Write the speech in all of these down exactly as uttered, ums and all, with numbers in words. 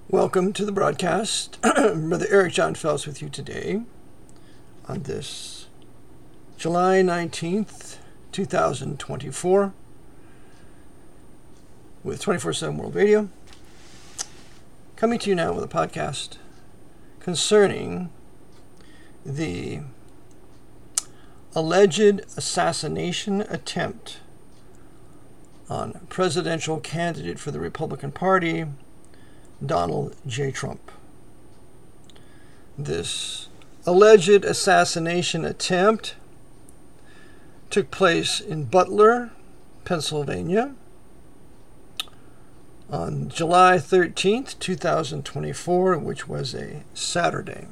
Welcome to the broadcast. Brother Eric John Phelps with you today on this July nineteenth, twenty twenty-four with twenty-four seven World Radio. Coming to you now with a podcast concerning the alleged assassination attempt on presidential candidate for the Republican Party, Donald J. Trump. This alleged assassination attempt took place in Butler, Pennsylvania on July thirteenth, twenty twenty-four, which was a Saturday.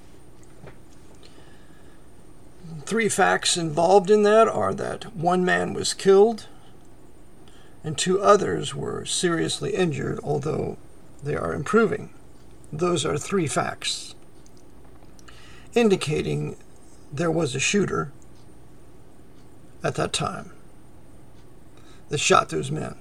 Three facts involved in that are that one man was killed and two others were seriously injured, although they are improving. Those are three facts indicating there was a shooter at that time that shot those men.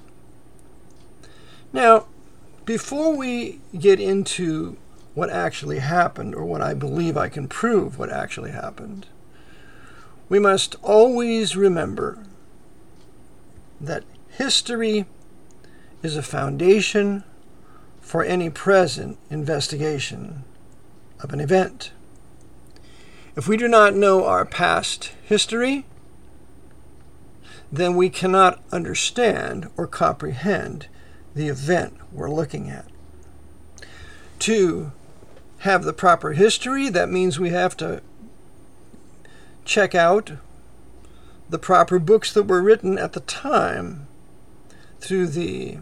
Now, before we get into what actually happened, or what I believe I can prove what actually happened, we must always remember that history is a foundation for any present investigation of an event. If we do not know our past history, then we cannot understand or comprehend the event we're looking at. To have the proper history, that means we have to check out the proper books that were written at the time through the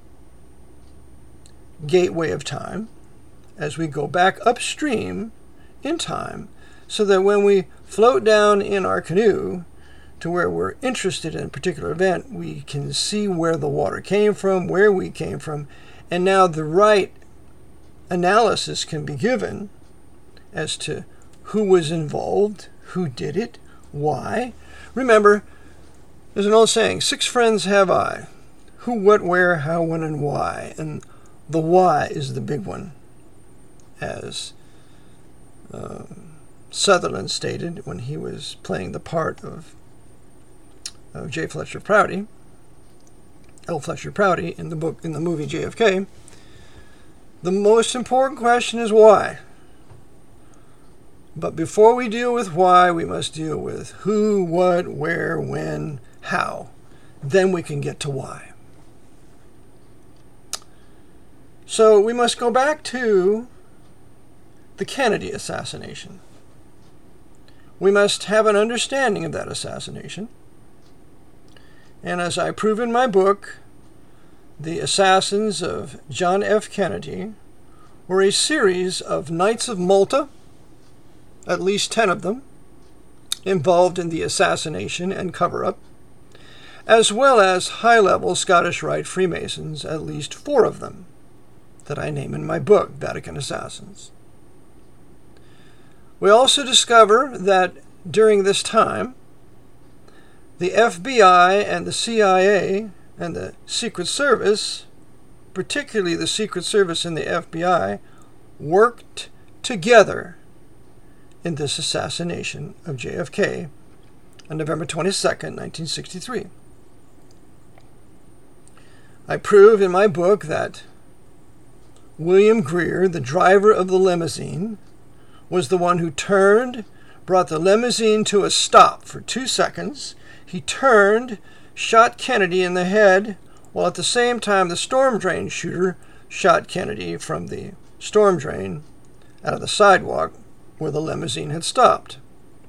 gateway of time as we go back upstream in time, so that when we float down in our canoe to where we're interested in a particular event, we can see where the water came from, where we came from, and now the right analysis can be given as to who was involved, who did it, why. Remember, there's an old saying, six friends have I, who, what, where, how, when, and why. And the why is the big one, as uh, Sutherland stated when he was playing the part of, of J. Fletcher Prouty, L. Fletcher Prouty in the book in the movie J F K. The most important question is why. But before we deal with why, we must deal with who, what, where, when, how. Then we can get to why. So we must go back to the Kennedy assassination. We must have an understanding of that assassination. And as I prove in my book, the assassins of John F. Kennedy were a series of Knights of Malta, at least ten of them, involved in the assassination and cover-up, as well as high-level Scottish Rite Freemasons, at least four of them, that I name in my book, Vatican Assassins. We also discover that during this time, the F B I and the C I A and the Secret Service, particularly the Secret Service and the F B I, worked together in this assassination of J F K on November twenty-second, nineteen sixty-three. I prove in my book that William Greer, the driver of the limousine, was the one who turned, brought the limousine to a stop for two seconds. He turned, shot Kennedy in the head, while at the same time the storm drain shooter shot Kennedy from the storm drain out of the sidewalk where the limousine had stopped.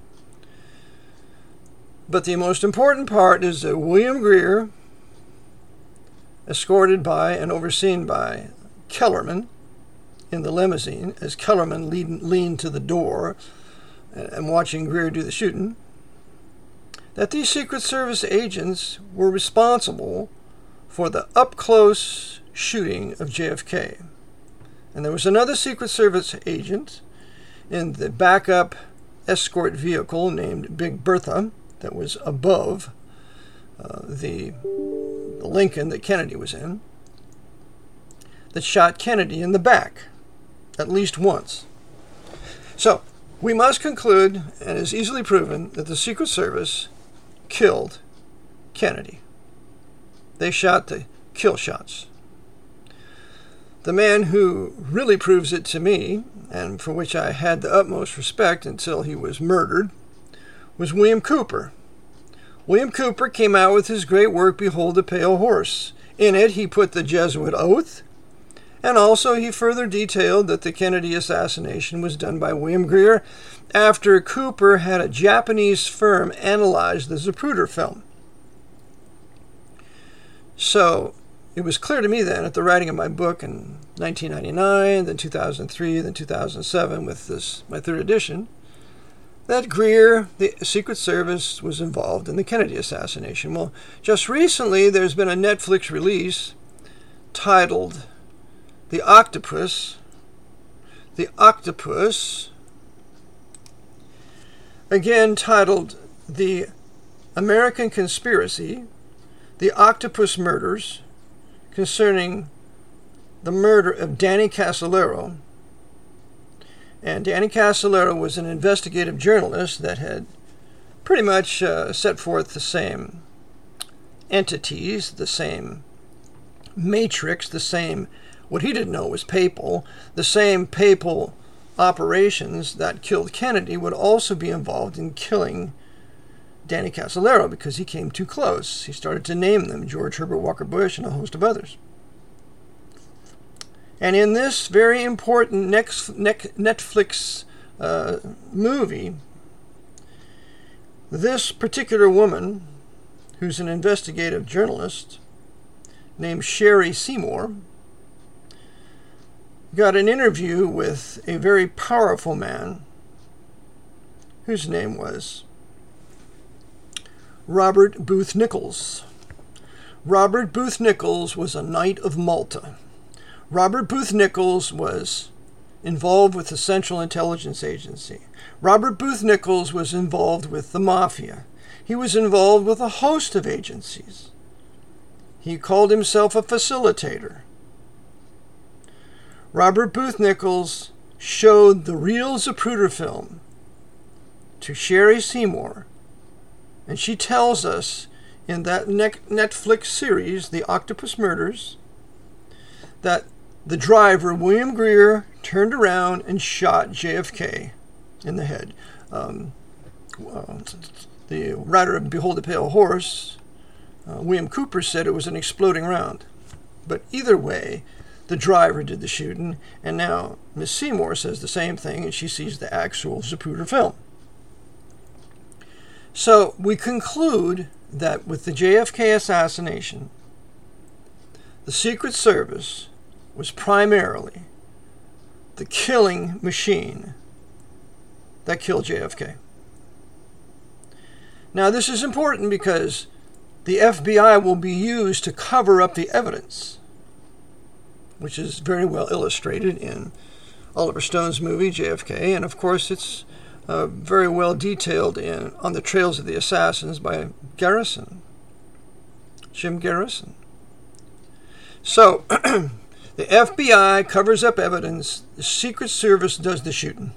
But the most important part is that William Greer, escorted by and overseen by Kellerman in the limousine, as Kellerman lead, leaned to the door and watching Greer do the shooting, that these Secret Service agents were responsible for the up-close shooting of J F K. And there was another Secret Service agent in the backup escort vehicle named Big Bertha that was above uh, the, the Lincoln that Kennedy was in, that shot Kennedy in the back, at least once. So, we must conclude, and is easily proven, that the Secret Service killed Kennedy. They shot the kill shots. The man who really proves it to me, and for which I had the utmost respect until he was murdered, was William Cooper. William Cooper came out with his great work, Behold the Pale Horse. In it, he put the Jesuit oath, and also he further detailed that the Kennedy assassination was done by William Greer after Cooper had a Japanese firm analyze the Zapruder film. So, it was clear to me then, at the writing of my book in nineteen ninety-nine, then two thousand three, then two thousand seven with this, my third edition, that Greer, the Secret Service, was involved in the Kennedy assassination. Well, just recently, there's been a Netflix release titled The Octopus. The Octopus, again titled The American Conspiracy, The Octopus Murders, concerning the murder of Danny Casolaro. And Danny Casolaro was an investigative journalist that had pretty much uh, set forth the same entities, the same matrix, the same, what he didn't know was papal, the same papal operations that killed Kennedy would also be involved in killing Danny Casolaro because he came too close. He started to name them, George Herbert Walker Bush and a host of others. And in this very important next, Netflix uh, movie, this particular woman, who's an investigative journalist named Sherry Seymour, got an interview with a very powerful man whose name was Robert Booth Nichols. Robert Booth Nichols was a Knight of Malta. Robert Booth Nichols was involved with the Central Intelligence Agency. Robert Booth Nichols was involved with the Mafia. He was involved with a host of agencies. He called himself a facilitator. Robert Booth Nichols showed the real Zapruder film to Sherry Seymour, and she tells us in that Netflix series, The Octopus Murders, that the driver, William Greer, turned around and shot J F K in the head. Um, uh, the writer of Behold the Pale Horse, uh, William Cooper, said it was an exploding round. But either way, the driver did the shooting, and now Miss Seymour says the same thing, and she sees the actual Zapruder film. So we conclude that with the J F K assassination, the Secret Service was primarily the killing machine that killed J F K. Now, this is important because the F B I will be used to cover up the evidence, which is very well illustrated in Oliver Stone's movie, J F K, and of course it's uh, very well detailed in On the Trails of the Assassins by Garrison, Jim Garrison. So, the F B I covers up evidence, the Secret Service does the shooting.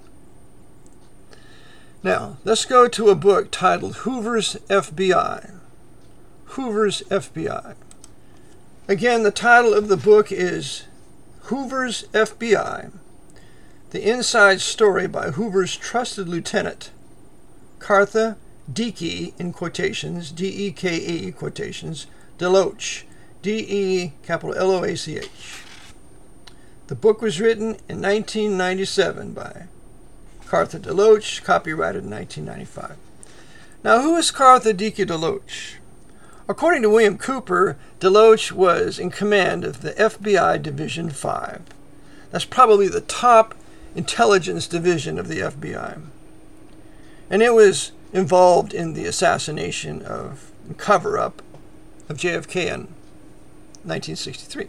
Now, let's go to a book titled Hoover's F B I. Hoover's F B I. Again, the title of the book is Hoover's F B I, the inside story by Hoover's trusted lieutenant, Cartha Deaky, in quotations, D E K E, quotations, DeLoach, D E capital L O A C H. The book was written in nineteen ninety-seven by Cartha DeLoach, copyrighted in nineteen ninety-five. Now, who is Cartha Deaky DeLoach? According to William Cooper, DeLoach was in command of the F B I Division five. That's probably the top intelligence division of the F B I. And it was involved in the assassination of, cover-up of J F K in nineteen sixty-three.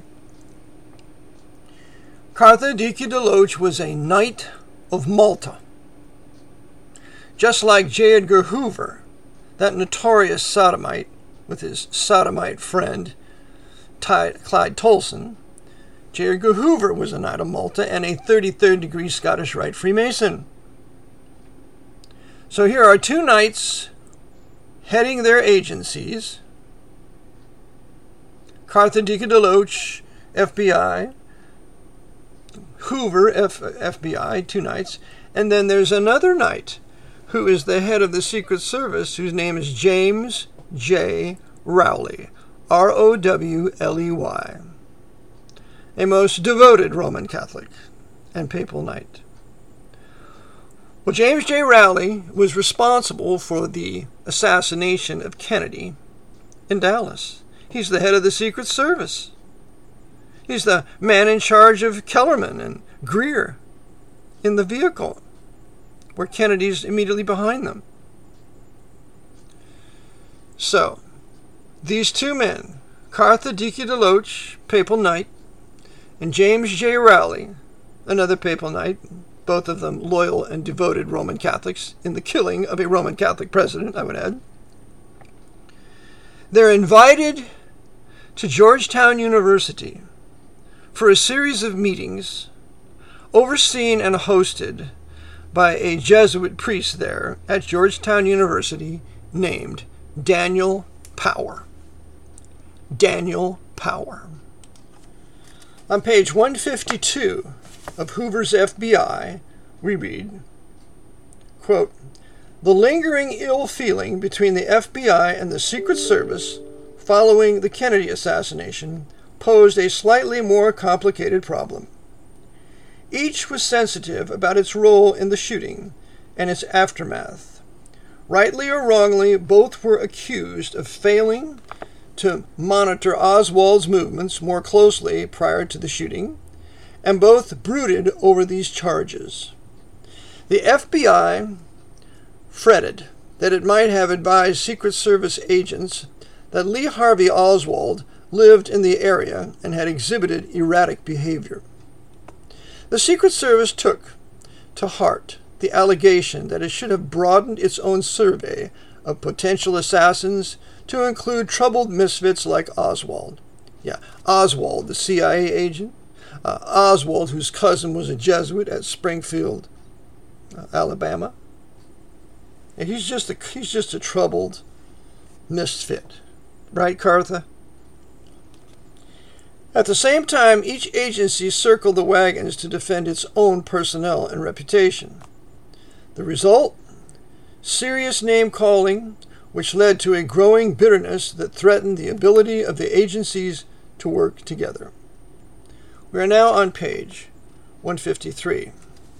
Cartha Deaky DeLoach was a Knight of Malta. Just like J. Edgar Hoover, that notorious sodomite with his sodomite friend, Ty- Clyde Tolson, J. Edgar Hoover was a Knight of Malta and a thirty-third degree Scottish Rite Freemason. So here are two knights heading their agencies. Cartha Dica DeLoach, F B I. Hoover, F- FBI, two knights. And then there's another knight who is the head of the Secret Service, whose name is James J. Rowley, R O W L E Y. A most devoted Roman Catholic and papal knight. Well, James J. Rowley was responsible for the assassination of Kennedy in Dallas. He's the head of the Secret Service. He's the man in charge of Kellerman and Greer in the vehicle, where Kennedy's immediately behind them. So, these two men, Cartha Dica DeLoach, papal knight, and James J. Rowley, another papal knight, both of them loyal and devoted Roman Catholics, in the killing of a Roman Catholic president, I would add. They're invited to Georgetown University for a series of meetings overseen and hosted by a Jesuit priest there at Georgetown University named Daniel Power. Daniel Power. On page one fifty-two of Hoover's F B I, we read, quote, "The lingering ill feeling between the F B I and the Secret Service following the Kennedy assassination posed a slightly more complicated problem. Each was sensitive about its role in the shooting and its aftermath. Rightly or wrongly, both were accused of failing to monitor Oswald's movements more closely prior to the shooting, and both brooded over these charges. The F B I fretted that it might have advised Secret Service agents that Lee Harvey Oswald lived in the area and had exhibited erratic behavior. The Secret Service took to heart the allegation that it should have broadened its own survey of potential assassins to include troubled misfits like Oswald. Yeah, Oswald, the C I A agent. Uh, Oswald, whose cousin was a Jesuit at Springfield, uh, Alabama. And he's just a he's just a troubled misfit, right, Cartha? At the same time, each agency circled the wagons to defend its own personnel and reputation. The result? Serious name-calling, which led to a growing bitterness that threatened the ability of the agencies to work together. We are now on page one fifty-three.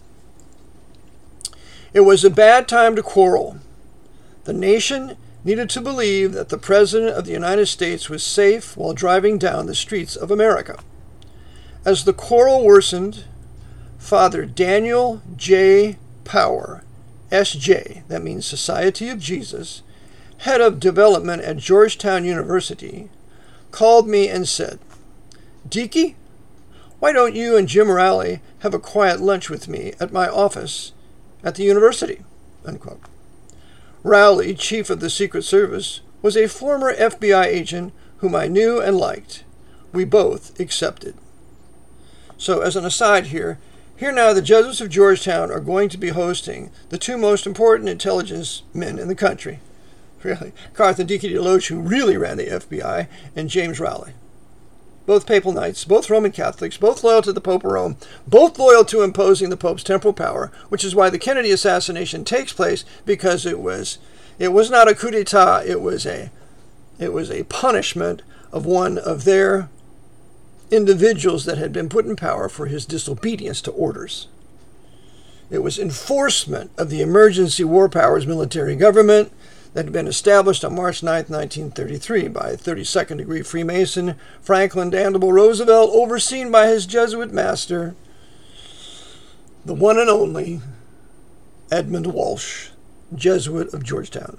It was a bad time to quarrel. The nation needed to believe that the President of the United States was safe while driving down the streets of America. As the quarrel worsened, Father Daniel J. Power, S J, that means Society of Jesus, head of development at Georgetown University, called me and said, "Dicky, why don't you and Jim Rowley have a quiet lunch with me at my office at the university?" Unquote. Rowley, chief of the Secret Service, was a former F B I agent whom I knew and liked. We both accepted. So, as an aside here, here now the Jesuits of Georgetown are going to be hosting the two most important intelligence men in the country. Really, Cartha Dica DeLoach, who really ran the F B I, and James Rowley. Both papal knights, both Roman Catholics, both loyal to the Pope of Rome, both loyal to imposing the Pope's temporal power, which is why the Kennedy assassination takes place, because it was it was not a coup d'etat, it was a it was a punishment of one of their individuals that had been put in power for his disobedience to orders. It was enforcement of the emergency war powers military government that had been established on March ninth, nineteen thirty-three by thirty-second degree Freemason Franklin Delano Roosevelt, overseen by his Jesuit master, the one and only Edmund Walsh, Jesuit of Georgetown.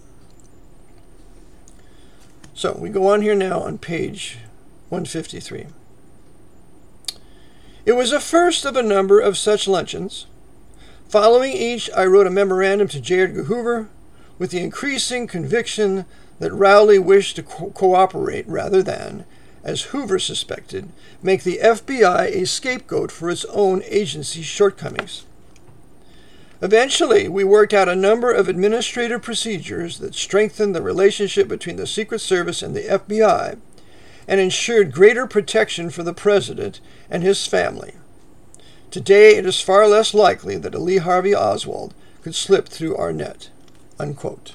So we go on here now on page one fifty-three. It was the first of a number of such luncheons. Following each, I wrote a memorandum to J. Edgar Hoover with the increasing conviction that Rowley wished to co- cooperate rather than, as Hoover suspected, make the F B I a scapegoat for its own agency's shortcomings. Eventually, we worked out a number of administrative procedures that strengthened the relationship between the Secret Service and the F B I and ensured greater protection for the president and his family. Today, it is far less likely that a Lee Harvey Oswald could slip through our net." Unquote.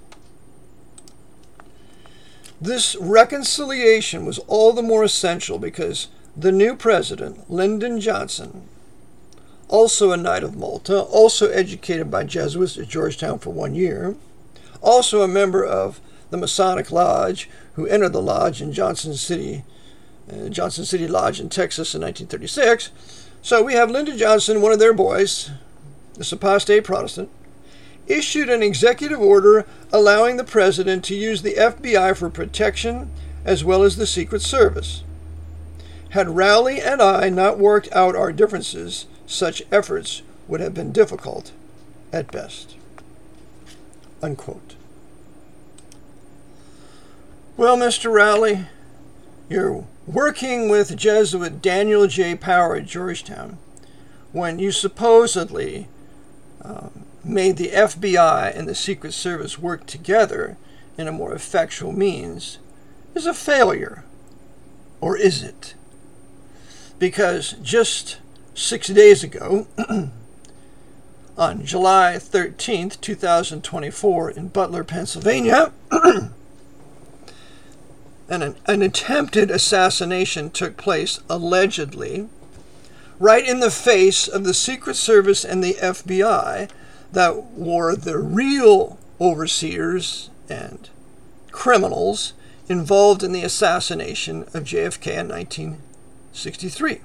This reconciliation was all the more essential because the new president, Lyndon Johnson, also a Knight of Malta, also educated by Jesuits at Georgetown for one year, also a member of the Masonic Lodge, who entered the lodge in Johnson City, uh, Johnson City Lodge in Texas in nineteen thirty-six. So we have Lyndon Johnson, one of their boys, this apostate Protestant, issued an executive order allowing the president to use the F B I for protection as well as the Secret Service. Had Rowley and I not worked out our differences, such efforts would have been difficult at best. Unquote. Well, Mister Rowley, you're working with Jesuit Daniel J. Power at Georgetown when you supposedly uh, made the F B I and the Secret Service work together in a more effectual means is a failure. Or is it? Because just six days ago, on July thirteenth, twenty twenty-four, in Butler, Pennsylvania, an, an attempted assassination took place, allegedly, right in the face of the Secret Service and the F B I that were the real overseers and criminals involved in the assassination of J F K in nineteen sixty-three.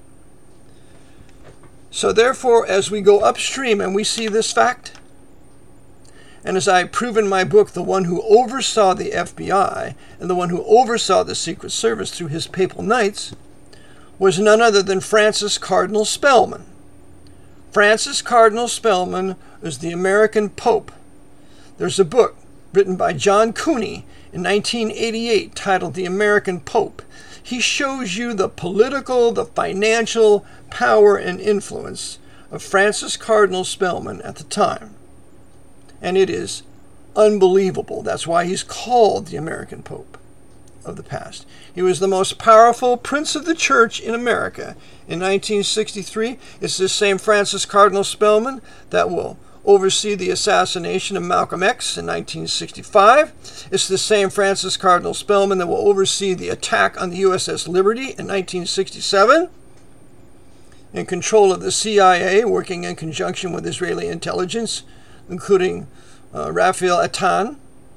So therefore, as we go upstream and we see this fact, and as I prove in my book, the one who oversaw the F B I and the one who oversaw the Secret Service through his papal knights was none other than Francis Cardinal Spellman. Francis Cardinal Spellman was the American Pope. There's a book written by John Cooney in nineteen eighty-eight titled The American Pope. He shows you the political, the financial power and influence of Francis Cardinal Spellman at the time. And it is unbelievable. That's why he's called the American Pope of the past. He was the most powerful prince of the church in America in nineteen sixty-three. It's this same Francis Cardinal Spellman that will oversee the assassination of Malcolm X in nineteen sixty-five. It's the same Francis Cardinal Spellman that will oversee the attack on the U S S Liberty in nineteen sixty-seven. In control of the C I A, working in conjunction with Israeli intelligence, including uh, Raphael Atan,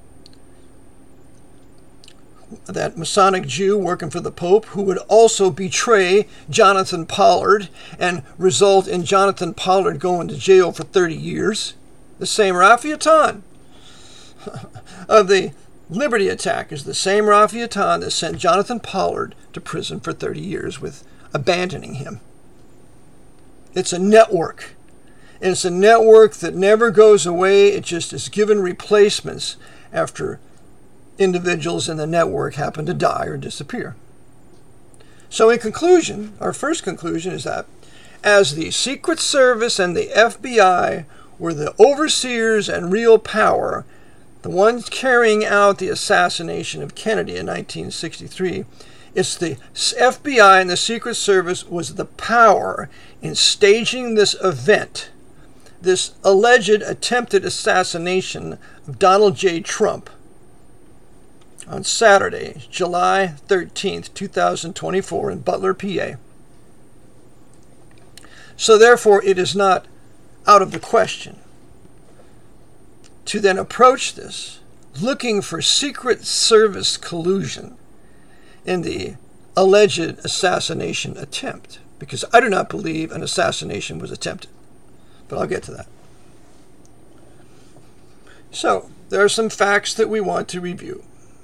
that Masonic Jew working for the Pope, who would also betray Jonathan Pollard and result in Jonathan Pollard going to jail for thirty years. The same Raphael Atan of the Liberty attack is the same Raphael Atan that sent Jonathan Pollard to prison for thirty years with abandoning him. It's a network. And it's a network that never goes away. It just is given replacements after individuals in the network happen to die or disappear. So in conclusion, our first conclusion is that as the Secret Service and the F B I were the overseers and real power, the ones carrying out the assassination of Kennedy in nineteen sixty-three, it's the F B I and the Secret Service was the power in staging this event, this alleged attempted assassination of Donald J. Trump on Saturday, July thirteenth, twenty twenty-four, in Butler, P A. So therefore, it is not out of the question to then approach this looking for Secret Service collusion in the alleged assassination attempt, because I do not believe an assassination was attempted. But I'll get to that. So, there are some facts that we want to review.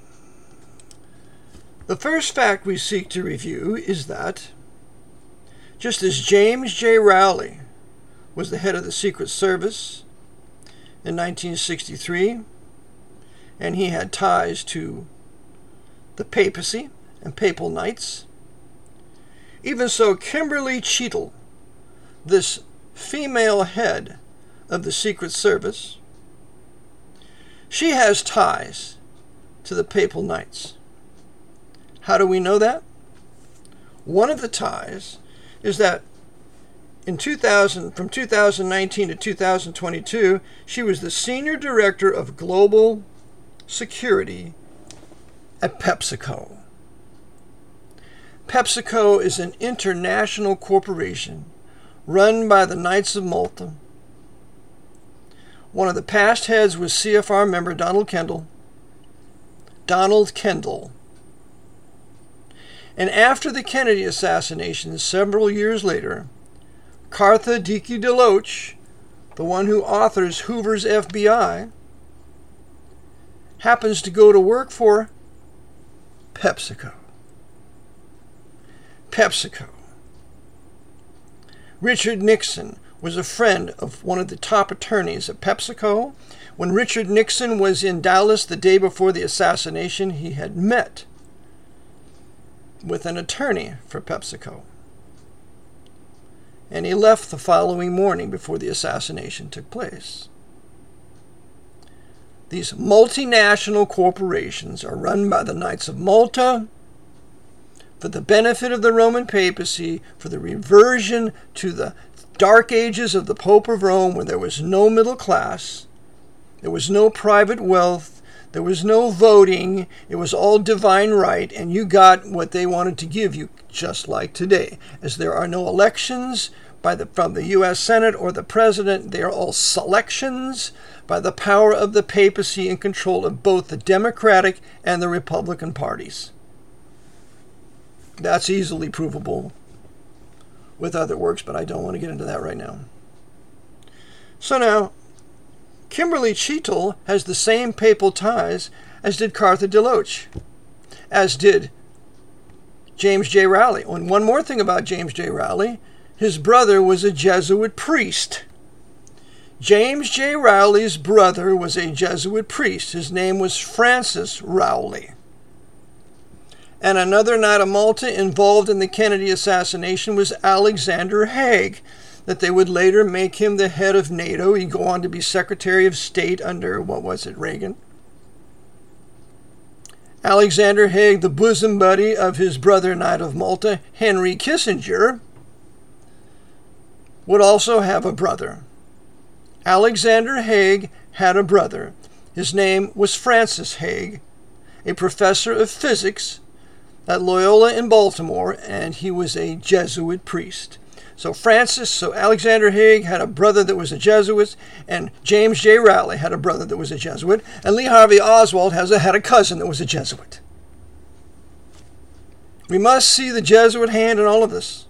The first fact we seek to review is that, just as James J. Rowley was the head of the Secret Service in nineteen sixty-three, and he had ties to the papacy, and papal knights. Even so, Kimberly Cheetle, this female head of the Secret Service, she has ties to the papal knights. How do we know that? One of the ties is that in two thousand, from two thousand nineteen to two thousand twenty-two, she was the Senior Director of Global Security at PepsiCo. PepsiCo is an international corporation run by the Knights of Malta. One of the past heads was C F R member Donald Kendall. Donald Kendall. And after the Kennedy assassination, several years later, Cartha Dickey DeLoach, the one who authors Hoover's F B I, happens to go to work for PepsiCo. PepsiCo. Richard Nixon was a friend of one of the top attorneys at PepsiCo. When Richard Nixon was in Dallas the day before the assassination, he had met with an attorney for PepsiCo. And he left the following morning before the assassination took place. These multinational corporations are run by the Knights of Malta for the benefit of the Roman papacy, for the reversion to the dark ages of the Pope of Rome, where there was no middle class, there was no private wealth, there was no voting, it was all divine right, and you got what they wanted to give you, just like today. As there are no elections by the, from the U S Senate or the President, they are all selections by the power of the papacy in control of both the Democratic and the Republican parties. That's easily provable with other works, but I don't want to get into that right now. So now, Kimberly Cheetle has the same papal ties as did Cartha DeLoach, as did James J. Rowley. And one more thing about James J. Rowley, his brother was a Jesuit priest. James J. Rowley's brother was a Jesuit priest. His name was Francis Rowley. And another Knight of Malta involved in the Kennedy assassination was Alexander Haig, that they would later make him the head of NATO. He'd go on to be Secretary of State under, what was it, Reagan? Alexander Haig, the bosom buddy of his brother Knight of Malta, Henry Kissinger, would also have a brother. Alexander Haig had a brother. His name was Francis Haig, a professor of physics at Loyola in Baltimore, and he was a Jesuit priest. So Francis, so Alexander Haig had a brother that was a Jesuit, and James J. Rowley had a brother that was a Jesuit, and Lee Harvey Oswald has a, had a cousin that was a Jesuit. We must see the Jesuit hand in all of this,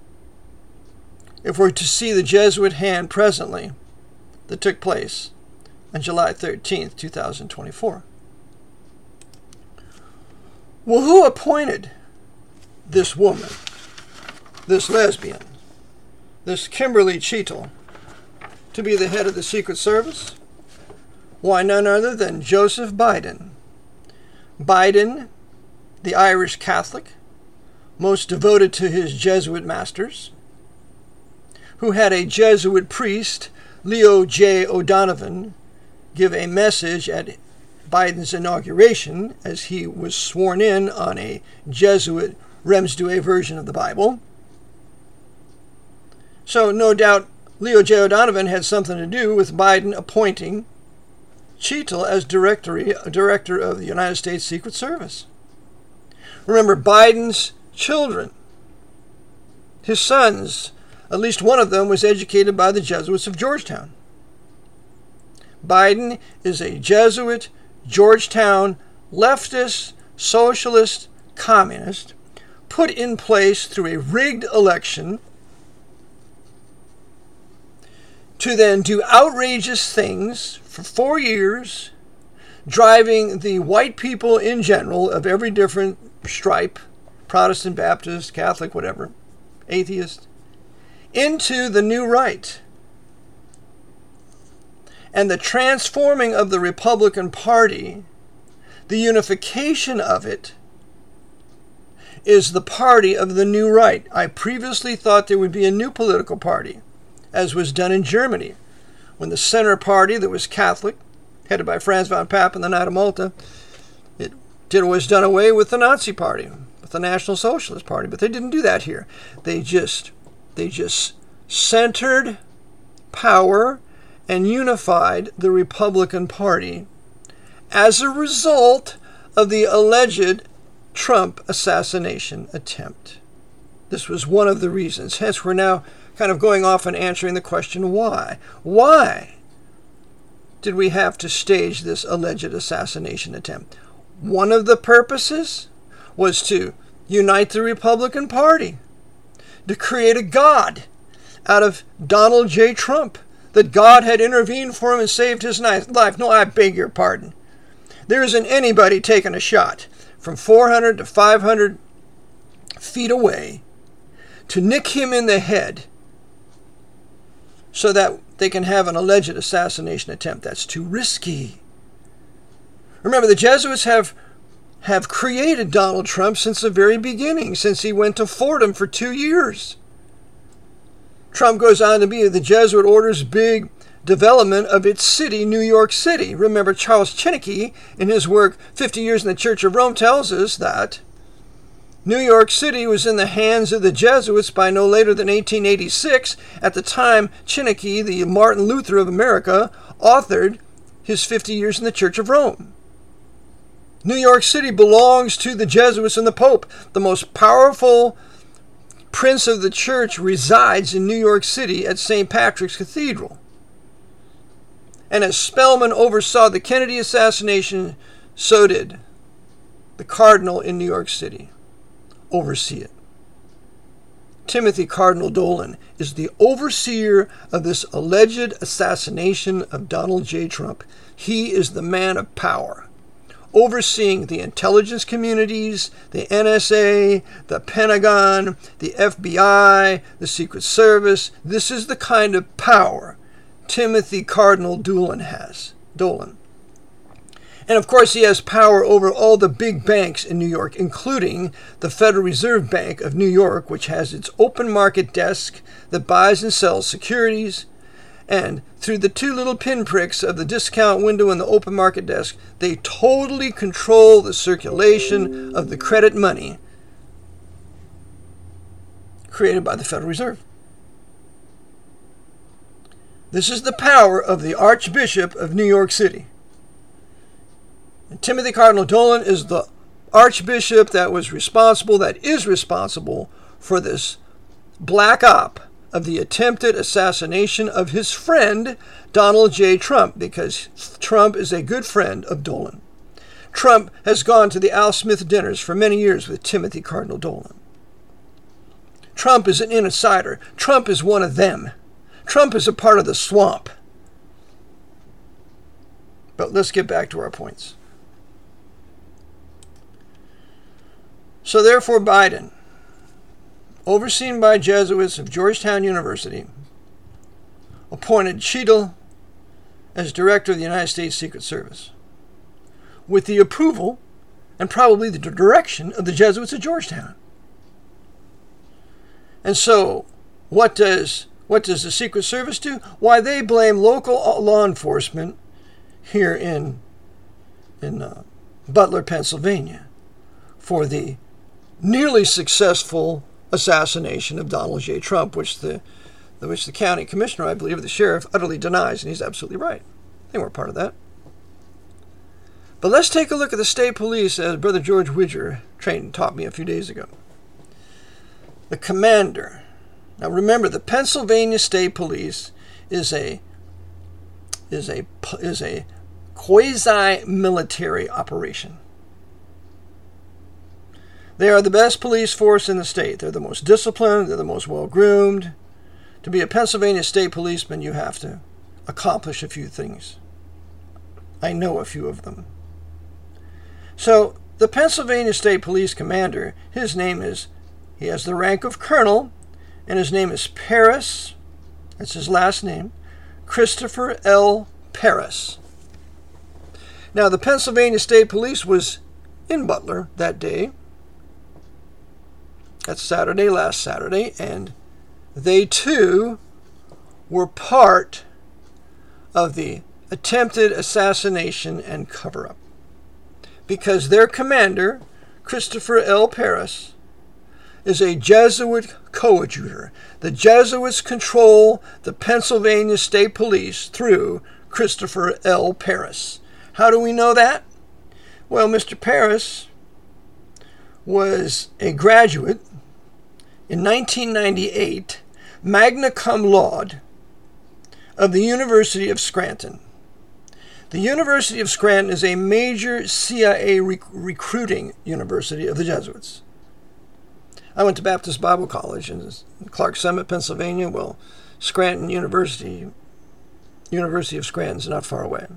if we're to see the Jesuit hand presently that took place on July thirteenth, two thousand twenty-four. Well, who appointed this woman, this lesbian, this Kimberly Cheetle, to be the head of the Secret Service? Why, none other than Joseph Biden. Biden, the Irish Catholic, most devoted to his Jesuit masters, who had a Jesuit priest, Leo J. O'Donovan, give a message at Biden's inauguration as he was sworn in on a Jesuit Rems Douay version of the Bible. So no doubt Leo J. O'Donovan had something to do with Biden appointing Cheetle as directory, director of the United States Secret Service. Remember, Biden's children, his sons, at least one of them was educated by the Jesuits of Georgetown. Biden is a Jesuit, Georgetown, leftist, socialist, communist, put in place through a rigged election to then do outrageous things for four years, driving the white people in general of every different stripe, Protestant, Baptist, Catholic, whatever, atheist, into the new right. And the transforming of the Republican Party, the unification of it, is the party of the new right. I previously thought there would be a new political party, as was done in Germany, when the Center Party that was Catholic, headed by Franz von Papen, the Knight of Malta, it did was done away with the Nazi Party, with the National Socialist Party, but they didn't do that here. They just, they just centered power and unified the Republican Party as a result of the alleged Trump assassination attempt. This was one of the reasons. Hence, we're now kind of going off and answering the question, why? Why did we have to stage this alleged assassination attempt? One of the purposes was to unite the Republican Party, to create a God out of Donald J. Trump, that God had intervened for him and saved his life. No, I beg your pardon. There isn't anybody taking a shot from four hundred to five hundred feet away to nick him in the head so that they can have an alleged assassination attempt. That's too risky. Remember, the Jesuits have have created Donald Trump since the very beginning, since he went to Fordham for two years. Trump goes on to be the Jesuit order's big development of its city, New York City. Remember, Charles Chineke, in his work fifty years in the Church of Rome, tells us that New York City was in the hands of the Jesuits by no later than eighteen eighty-six. At the time, Chineke, the Martin Luther of America, authored his fifty years in the Church of Rome. New York City belongs to the Jesuits and the Pope. The most powerful prince of the church resides in New York City at Saint Patrick's Cathedral. And as Spellman oversaw the Kennedy assassination, so did the Cardinal in New York City oversee it. Timothy Cardinal Dolan is the overseer of this alleged assassination of Donald J. Trump. He is the man of power, overseeing the intelligence communities, the N S A, the Pentagon, the F B I, the Secret Service. This is the kind of power Timothy Cardinal Dolan has. Dolan. And of course, he has power over all the big banks in New York, including the Federal Reserve Bank of New York, which has its open market desk that buys and sells securities. And through the two little pinpricks of the discount window and the open market desk, they totally control the circulation of the credit money created by the Federal Reserve. This is the power of the Archbishop of New York City. And Timothy Cardinal Dolan is the Archbishop that was responsible, that is responsible for this black op of the attempted assassination of his friend, Donald J. Trump, because Trump is a good friend of Dolan. Trump has gone to the Al Smith dinners for many years with Timothy Cardinal Dolan. Trump is an insider. Trump is one of them. Trump is a part of the swamp. But let's get back to our points. So therefore, Biden, overseen by Jesuits of Georgetown University, appointed Cheadle as director of the United States Secret Service, with the approval and probably the direction of the Jesuits of Georgetown. And so, what does what does the Secret Service do? Why, they blame local law enforcement here in in uh, Butler, Pennsylvania, for the nearly successful assassination of Donald J. Trump, which the which the county commissioner, I believe, or the sheriff, utterly denies, and he's absolutely right. They weren't part of that. But let's take a look at the state police, as Brother George Widger trained taught me a few days ago. The commander. Now remember, the Pennsylvania State Police is a is a is a quasi-military operation. They are the best police force in the state. They're the most disciplined. They're the most well-groomed. To be a Pennsylvania state policeman, you have to accomplish a few things. I know a few of them. So, the Pennsylvania State Police commander, his name is, he has the rank of colonel, and his name is Paris. That's his last name. Christopher L. Paris. Now, the Pennsylvania State Police was in Butler that day, That's Saturday, last Saturday, and they too were part of the attempted assassination and cover-up, because their commander, Christopher L. Paris, is a Jesuit coadjutor. The Jesuits control the Pennsylvania State Police through Christopher L. Paris. How do we know that? Well, Mister Paris was a graduate in nineteen ninety-eight, magna cum laude, of the University of Scranton. The University of Scranton is a major C I A rec- recruiting university of the Jesuits. I went to Baptist Bible College in Clark Summit, Pennsylvania. Well, Scranton University, University of Scranton is not far away.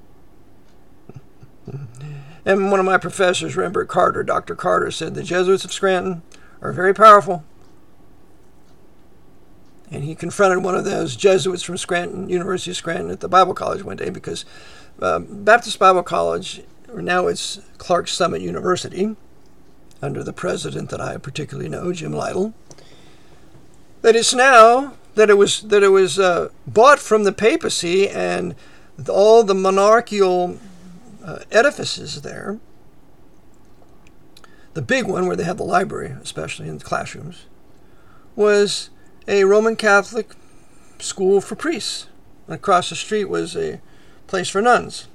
And one of my professors, Rembert Carter, Doctor Carter, said the Jesuits of Scranton are very powerful. And he confronted one of those Jesuits from Scranton, University of Scranton, at the Bible College one day, because uh, Baptist Bible College, or now it's Clark Summit University, under the president that I particularly know, Jim Lytle, that it's now that it was that it was uh, bought from the papacy, and all the monarchical uh, edifices there. The big one, where they have the library, especially in the classrooms, was a Roman Catholic school for priests. And across the street was a place for nuns.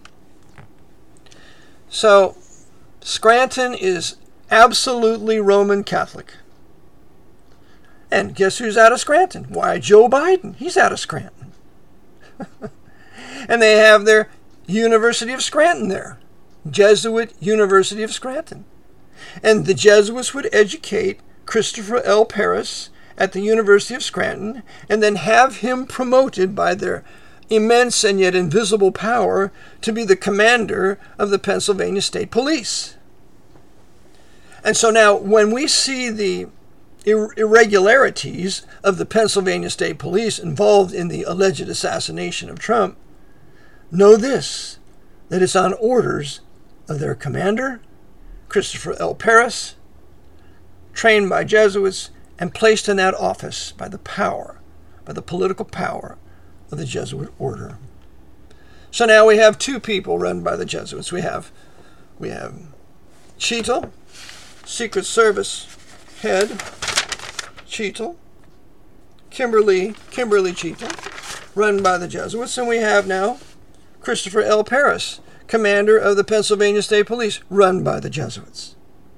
So Scranton is absolutely Roman Catholic. And guess who's out of Scranton? Why, Joe Biden. He's out of Scranton. And they have their University of Scranton there. Jesuit University of Scranton. And the Jesuits would educate Christopher L. Paris at the University of Scranton, and then have him promoted by their immense and yet invisible power to be the commander of the Pennsylvania State Police. And so now, when we see the ir- irregularities of the Pennsylvania State Police involved in the alleged assassination of Trump, know this, that it's on orders of their commander, Christopher L. Paris, trained by Jesuits, and placed in that office by the power, by the political power of the Jesuit order. So now we have two people run by the Jesuits. We have, we have Cheatle, Secret Service head, Cheatle, Kimberly, Kimberly Cheatle, run by the Jesuits, and we have now Christopher L. Paris, commander of the Pennsylvania State Police, run by the Jesuits.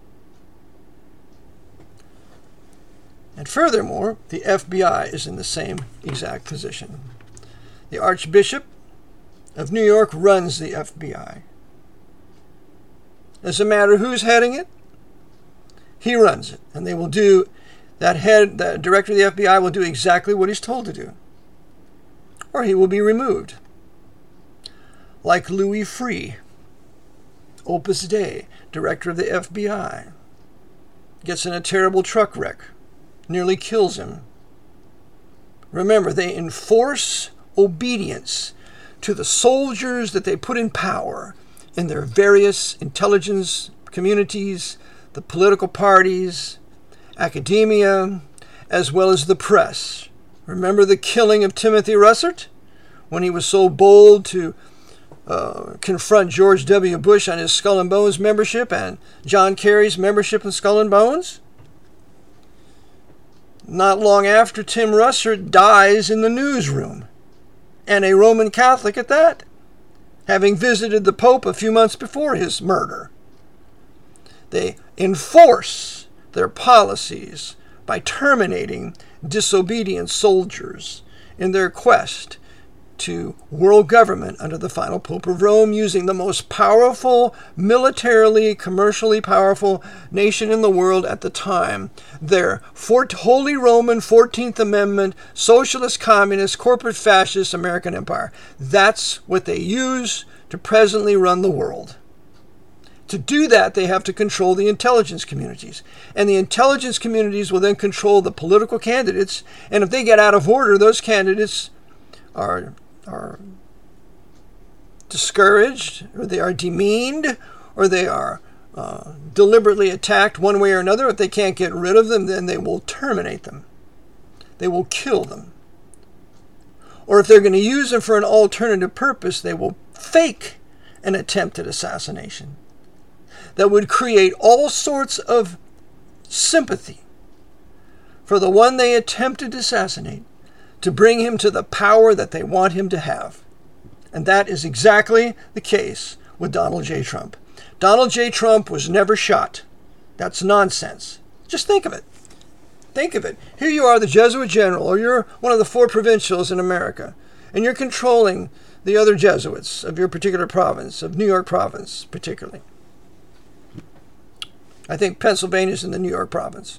And furthermore, the F B I is in the same exact position. The Archbishop of New York runs the F B I. Doesn't matter who's heading it, he runs it. And they will do, that head, the director of the F B I will do exactly what he's told to do. Or he will be removed. Like Louis Freeh, Opus Dei, director of the F B I, gets in a terrible truck wreck, nearly kills him. Remember, they enforce obedience to the soldiers that they put in power in their various intelligence communities, the political parties, academia, as well as the press. Remember the killing of Timothy Russert when he was so bold to uh, confront George W. Bush on his Skull and Bones membership and John Kerry's membership in Skull and Bones? Not long after, Tim Russert dies in the newsroom, and a Roman Catholic at that, having visited the Pope a few months before his murder. They enforce their policies by terminating disobedient soldiers in their quest to world government under the final Pope of Rome, using the most powerful, militarily, commercially powerful nation in the world at the time, their Holy Roman fourteenth Amendment, socialist, communist, corporate, fascist American empire. That's what they use to presently run the world. To do that, they have to control the intelligence communities. And the intelligence communities will then control the political candidates. And if they get out of order, those candidates are are discouraged, or they are demeaned, or they are uh, deliberately attacked one way or another, if they can't get rid of them, then they will terminate them. They will kill them. Or if they're going to use them for an alternative purpose, they will fake an attempted assassination that would create all sorts of sympathy for the one they attempted to assassinate, to bring him to the power that they want him to have. And that is exactly the case with Donald J. Trump. Donald J. Trump was never shot. That's nonsense. Just think of it. Think of it. Here you are, the Jesuit general, or you're one of the four provincials in America, and you're controlling the other Jesuits of your particular province, of New York province particularly. I think Pennsylvania's in the New York province.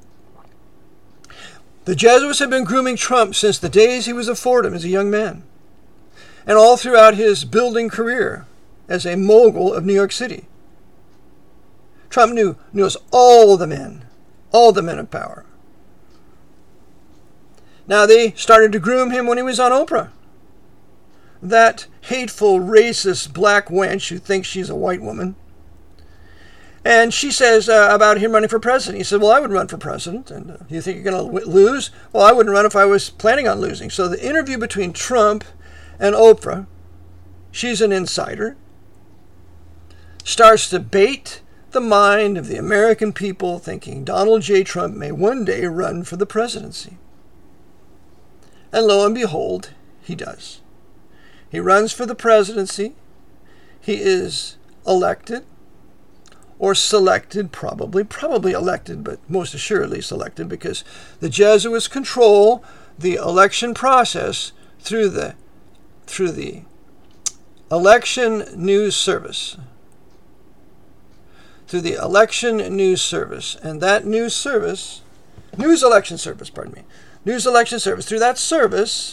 The Jesuits have been grooming Trump since the days he was at Fordham as a young man, and all throughout his building career as a mogul of New York City. Trump knew knows all the men, all the men of power. Now they started to groom him when he was on Oprah. That hateful, racist black wench who thinks she's a white woman. And she says uh, about him running for president. He said, well, I would run for president. And uh, you think you're going to lose? Well, I wouldn't run if I was planning on losing. So the interview between Trump and Oprah, she's an insider, starts to bait the mind of the American people, thinking Donald J. Trump may one day run for the presidency. And lo and behold, he does. He runs for the presidency. He is elected, or selected, probably, probably elected, but most assuredly selected, because the Jesuits control the election process through the through the election news service. Through the election news service. And that news service, news election service, pardon me, news election service, through that service,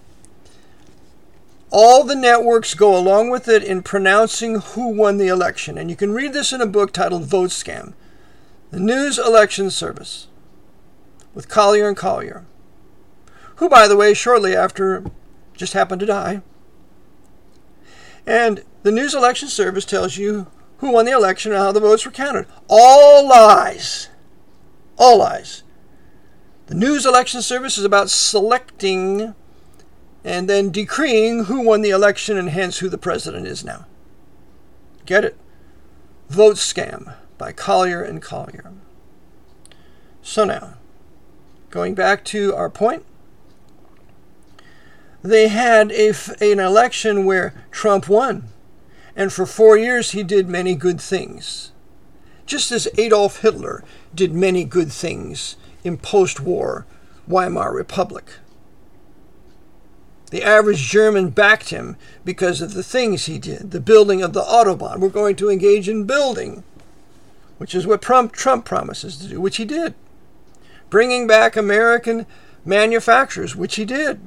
all the networks go along with it in pronouncing who won the election. And you can read this in a book titled Vote Scam. The News Election Service with Collier and Collier, who, by the way, shortly after just happened to die. And the News Election Service tells you who won the election and how the votes were counted. All lies. All lies. The News Election Service is about selecting and then decreeing who won the election and hence who the president is now. Get it? Vote Scam by Collier and Collier. So now, going back to our point, they had a, an election where Trump won. And for four years, he did many good things. Just as Adolf Hitler did many good things in post-war Weimar Republic. The average German backed him because of the things he did. The building of the Autobahn. We're going to engage in building, which is what Trump, Trump promises to do, which he did. Bringing back American manufacturers, which he did.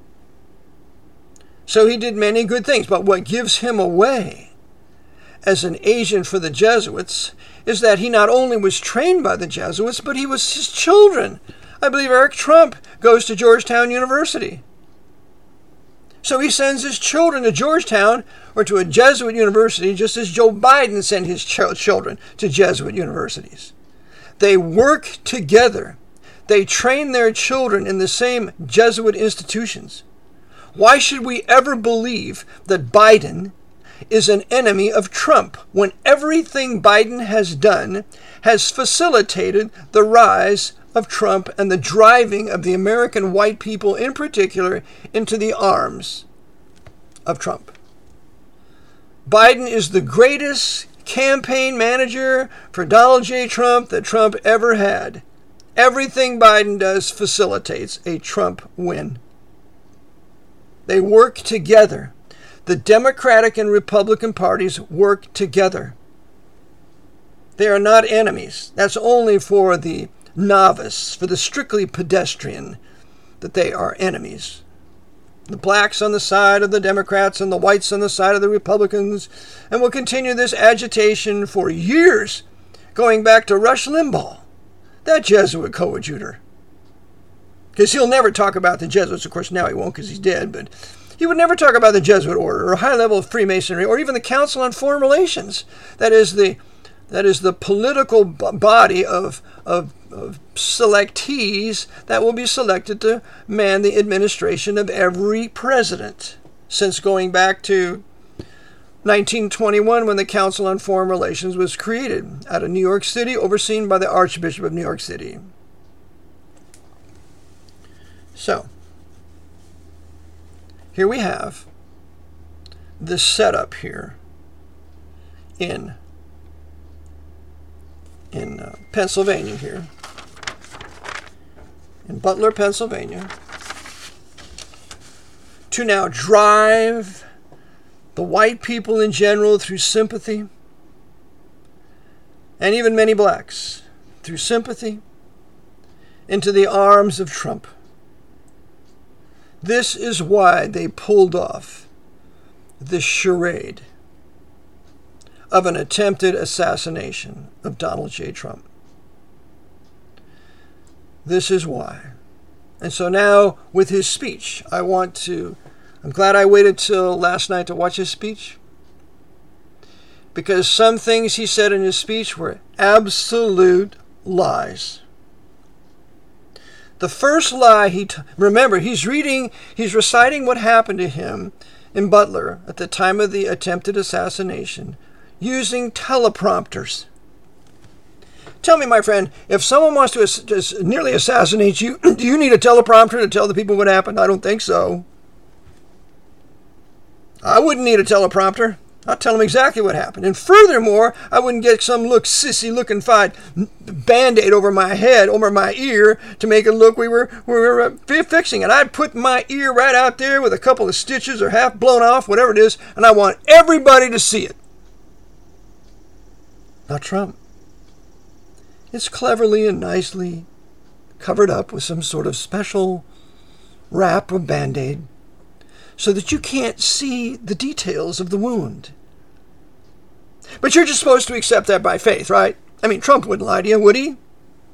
So he did many good things. But what gives him away as an agent for the Jesuits is that he not only was trained by the Jesuits, but he was his children. I believe Eric Trump goes to Georgetown University. So he sends his children to Georgetown or to a Jesuit university, just as Joe Biden sent his ch- children to Jesuit universities. They work together. They train their children in the same Jesuit institutions. Why should we ever believe that Biden is an enemy of Trump when everything Biden has done has facilitated the rise of Trump and the driving of the American white people in particular into the arms of Trump? Biden is the greatest campaign manager for Donald J. Trump that Trump ever had. Everything Biden does facilitates a Trump win. They work together. The Democratic and Republican parties work together. They are not enemies. That's only for the novice, for the strictly pedestrian, that they are enemies. The blacks on the side of the Democrats and the whites on the side of the Republicans, and will continue this agitation for years, going back to Rush Limbaugh, that Jesuit coadjutor. Because he'll never talk about the Jesuits. Of course, now he won't because he's dead, but he would never talk about the Jesuit order or a high level of Freemasonry or even the Council on Foreign Relations. That is the That is the political b- body of, of, of selectees that will be selected to man the administration of every president, since going back to nineteen twenty-one when the Council on Foreign Relations was created out of New York City, overseen by the Archbishop of New York City. So, here we have the setup here in in uh, Pennsylvania here, in Butler, Pennsylvania, to now drive the white people in general through sympathy, and even many blacks through sympathy, into the arms of Trump. This is why they pulled off this charade of an attempted assassination of Donald J. Trump. This is why. And so now, with his speech, I want to, I'm glad I waited till last night to watch his speech, because some things he said in his speech were absolute lies. The first lie he, t- remember, he's reading, he's reciting what happened to him in Butler at the time of the attempted assassination, using teleprompters. Tell me, my friend, if someone wants to ass- just nearly assassinate you, do you need a teleprompter to tell the people what happened? I don't think so. I wouldn't need a teleprompter. I'll tell them exactly what happened. And furthermore, I wouldn't get some look sissy looking fine Band-Aid over my head, over my ear, to make it look we were we were uh, fixing it. I'd put my ear right out there with a couple of stitches or half blown off, whatever it is, and I want everybody to see it. Not Trump. It's cleverly and nicely covered up with some sort of special wrap or Band-Aid, so that you can't see the details of the wound. But you're just supposed to accept that by faith, right? I mean, Trump wouldn't lie to you, would he?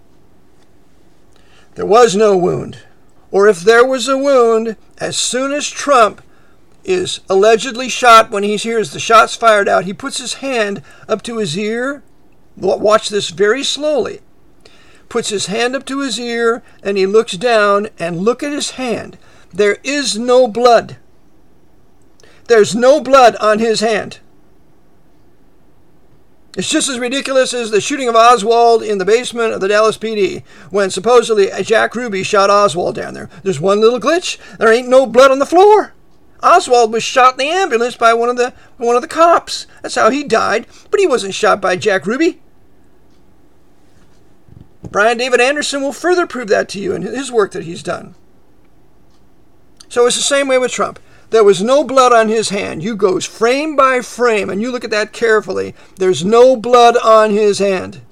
There was no wound. Or if there was a wound, as soon as Trump is allegedly shot, when he hears the shots fired out, he puts his hand up to his ear. Watch this very slowly. Puts his hand up to his ear, and he looks down, and look at his hand. There is no blood. There's no blood on his hand. It's just as ridiculous as the shooting of Oswald in the basement of the Dallas P D, when supposedly Jack Ruby shot Oswald down there. There's one little glitch. There ain't no blood on the floor. Oswald was shot in the ambulance by one of the one of the cops. That's how he died. But he wasn't shot by Jack Ruby. Brian David Anderson will further prove that to you in his work that he's done. So it's the same way with Trump. There was no blood on his hand. You go frame by frame, and you look at that carefully. There's no blood on his hand.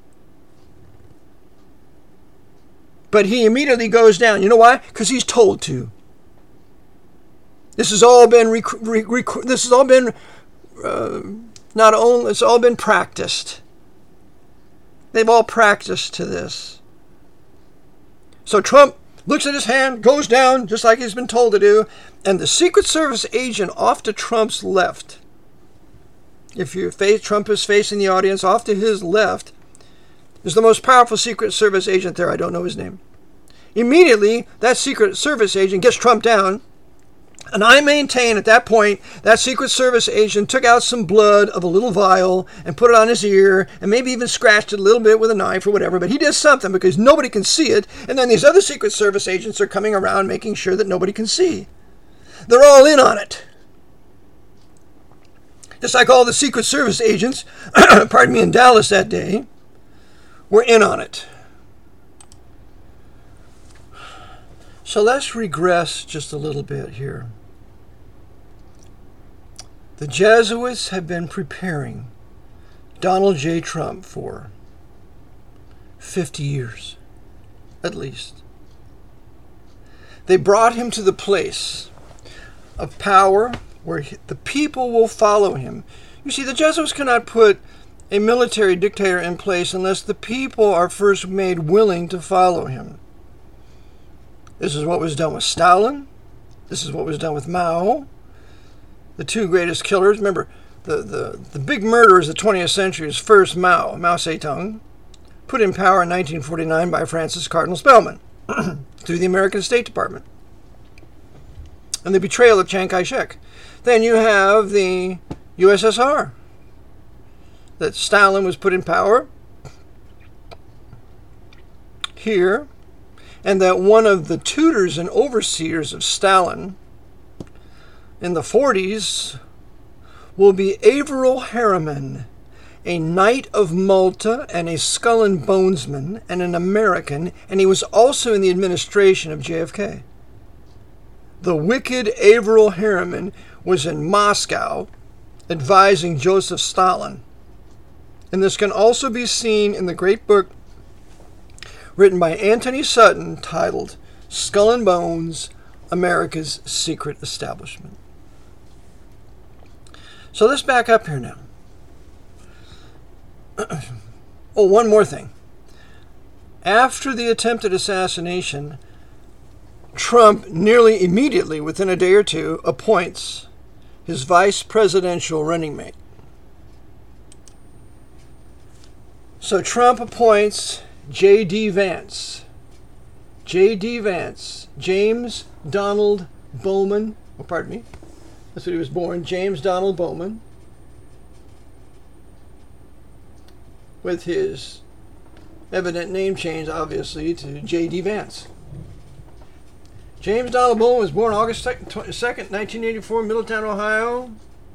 But he immediately goes down. You know why? Because he's told to. This has all been rec- rec- rec- this has all been uh, not only it's all been practiced. They've all practiced to this. So Trump looks at his hand, goes down, just like he's been told to do, and the Secret Service agent off to Trump's left, if you face Trump is facing the audience, off to his left, is the most powerful Secret Service agent there. I don't know his name. Immediately, that Secret Service agent gets Trump down, and I maintain at that point that Secret Service agent took out some blood of a little vial and put it on his ear and maybe even scratched it a little bit with a knife or whatever, but he did something because nobody can see it, and then these other Secret Service agents are coming around making sure that nobody can see. They're all in on it. Just like all the Secret Service agents, pardon me, in Dallas that day, were in on it. So let's regress just a little bit here. The Jesuits have been preparing Donald J. Trump for fifty years, at least. They brought him to the place of power where the people will follow him. You see, the Jesuits cannot put a military dictator in place unless the people are first made willing to follow him. This is what was done with Stalin. This is what was done with Mao. The two greatest killers. Remember, the, the, the big murderers of the twentieth century is first Mao, Mao Zedong, put in power in nineteen forty-nine by Francis Cardinal Spellman through the American State Department, and the betrayal of Chiang Kai-shek. Then you have the U S S R, that Stalin was put in power here, and that one of the tutors and overseers of Stalin in the forties will be Averell Harriman, a Knight of Malta and a Skull and Bonesman and an American, and he was also in the administration of J F K. The wicked Averell Harriman was in Moscow advising Joseph Stalin. And this can also be seen in the great book written by Anthony Sutton titled Skull and Bones, America's Secret Establishment. So let's back up here now. Oh, one more thing. After the attempted assassination, Trump nearly immediately, within a day or two, appoints his vice presidential running mate. So Trump appoints J D. Vance. J D. Vance. James Donald Bowman. Oh, pardon me. That's what he was born. James Donald Bowman. With his evident name change, obviously, to J D. Vance. James Donald Bowman was born August second, nineteen eighty-four, in Middletown, Ohio.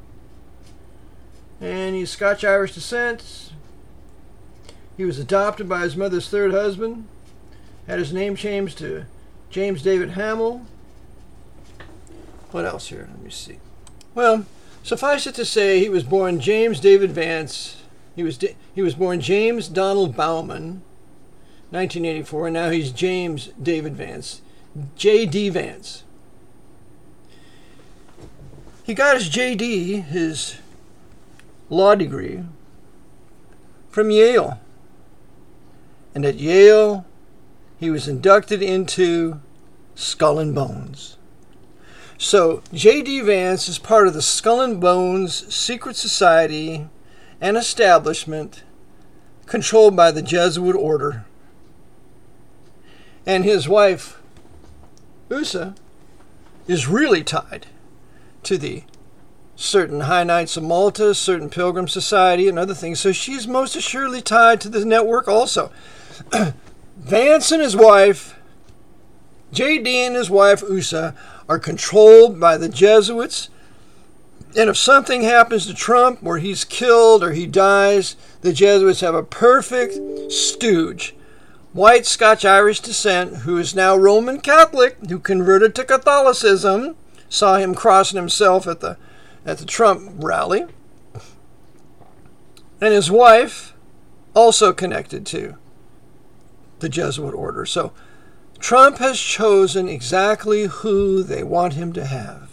And he's Scotch-Irish descent. He was adopted by his mother's third husband. Had his name changed to James David Hamill. What else here? Let me see. Well, suffice it to say, he was born James David Vance. He was he was born James Donald Bowman, nineteen eighty-four, and now he's James David Vance, J D. Vance. He got his J D, his law degree, from Yale. And at Yale, he was inducted into Skull and Bones. So J D. Vance is part of the Skull and Bones secret society and establishment controlled by the Jesuit order. And his wife, U S A, is really tied to the certain High Knights of Malta, certain Pilgrim Society, and other things. So she's most assuredly tied to this network also. Vance and his wife, J D and his wife, U S A, are controlled by the Jesuits. And if something happens to Trump where he's killed or he dies, the Jesuits have a perfect stooge. White Scotch-Irish descent, who is now Roman Catholic, who converted to Catholicism, saw him crossing himself at the at the Trump rally. And his wife, also connected to the Jesuit order. So Trump has chosen exactly who they want him to have.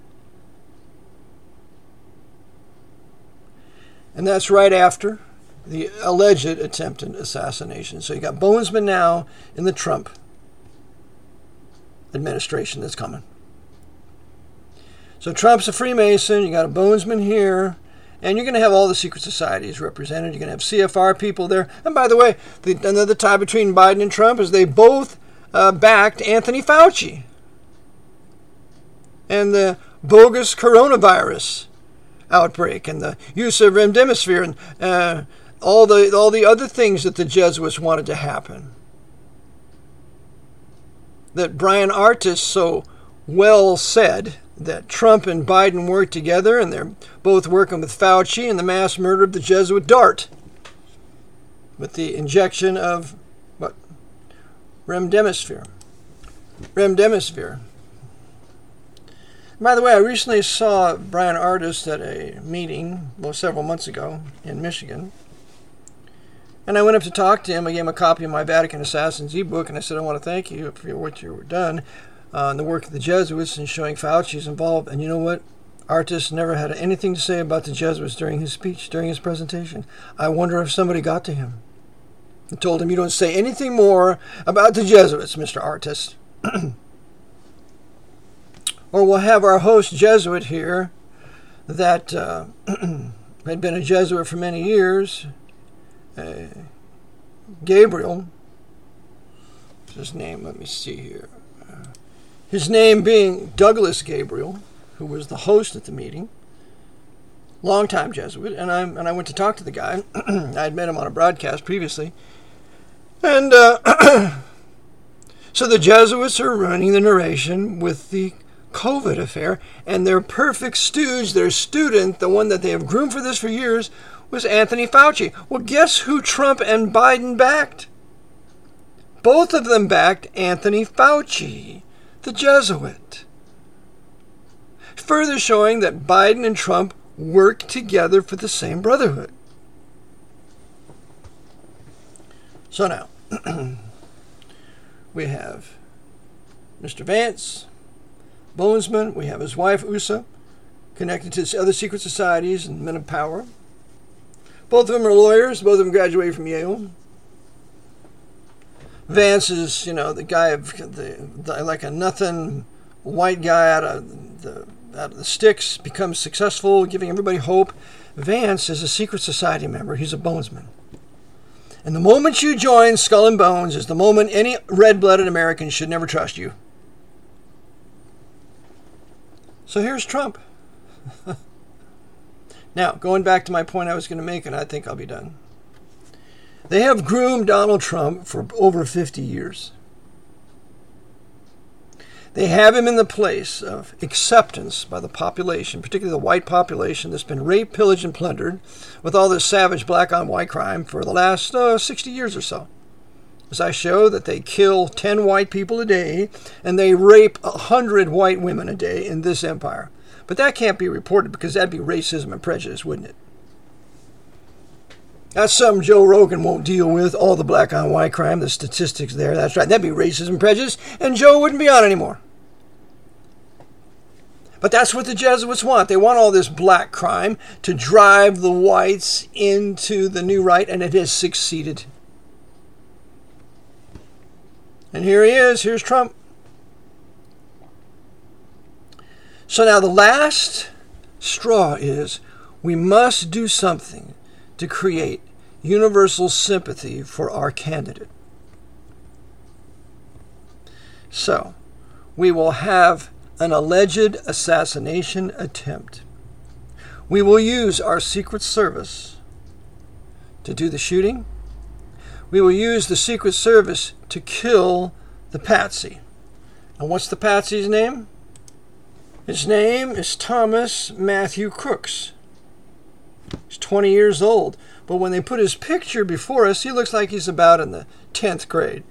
And that's right after the alleged attempted assassination. So you got Bonesman now in the Trump administration that's coming. So Trump's a Freemason, you got a Bonesman here, and you're going to have all the secret societies represented. You're going to have C F R people there. And by the way, the, another tie between Biden and Trump is they both uh, backed Anthony Fauci and the bogus coronavirus outbreak and the use of remdesivir and uh, all the all the other things that the Jesuits wanted to happen. That Brian Artis so well said that Trump and Biden work together, and they're both working with Fauci in the mass murder of the Jesuit Dart with the injection of what? Remdesivir. Remdesivir. By the way, I recently saw Brian Artis at a meeting, well, several months ago in Michigan. And I went up to talk to him. I gave him a copy of my Vatican Assassins ebook, and I said, I want to thank you for what you've done uh, in the work of the Jesuits and showing Fauci's involved. And you know what? Artis never had anything to say about the Jesuits during his speech, during his presentation. I wonder if somebody got to him and told him, you don't say anything more about the Jesuits, Mister Artis. Or we'll have our host Jesuit here, that uh, had been a Jesuit for many years, uh, Gabriel, his name, let me see here, uh, his name being Douglas Gabriel, who was the host at the meeting, longtime Jesuit, and I and I went to talk to the guy. I had met him on a broadcast previously, and uh, so the Jesuits are running the narration with the COVID affair, and their perfect stooge, their student, the one that they have groomed for this for years, was Anthony Fauci. Well, guess who Trump and Biden backed? Both of them backed Anthony Fauci, the Jesuit. Further showing that Biden and Trump work together for the same brotherhood. So now, we have Mister Vance, Bonesman, we have his wife, U S A, connected to other secret societies and men of power. Both of them are lawyers. Both of them graduated from Yale. Vance is, you know, the guy of the, the like a nothing white guy out of the out of the sticks, becomes successful, giving everybody hope. Vance is a secret society member. He's a bonesman. And the moment you join Skull and Bones is the moment any red-blooded American should never trust you. So here's Trump. Now, going back to my point I was going to make, and I think I'll be done. They have groomed Donald Trump for over fifty years. They have him in the place of acceptance by the population, particularly the white population that's been raped, pillaged, and plundered with all this savage black-on-white crime for the last uh, sixty years or so. As I show that they kill ten white people a day and they rape one hundred white women a day in this empire. But that can't be reported because that'd be racism and prejudice, wouldn't it? That's something Joe Rogan won't deal with, all the black-on-white crime, the statistics there. That's right, that'd be racism and prejudice, and Joe wouldn't be on anymore. But that's what the Jesuits want. They want all this black crime to drive the whites into the new right, and it has succeeded. And here he is. Here's Trump. So now the last straw is we must do something to create universal sympathy for our candidate. So we will have an alleged assassination attempt. We will use our Secret Service to do the shooting. We will use the Secret Service to kill the patsy. And what's the patsy's name? His name is Thomas Matthew Crooks. He's twenty years old, but when they put his picture before us, he looks like he's about in the tenth grade.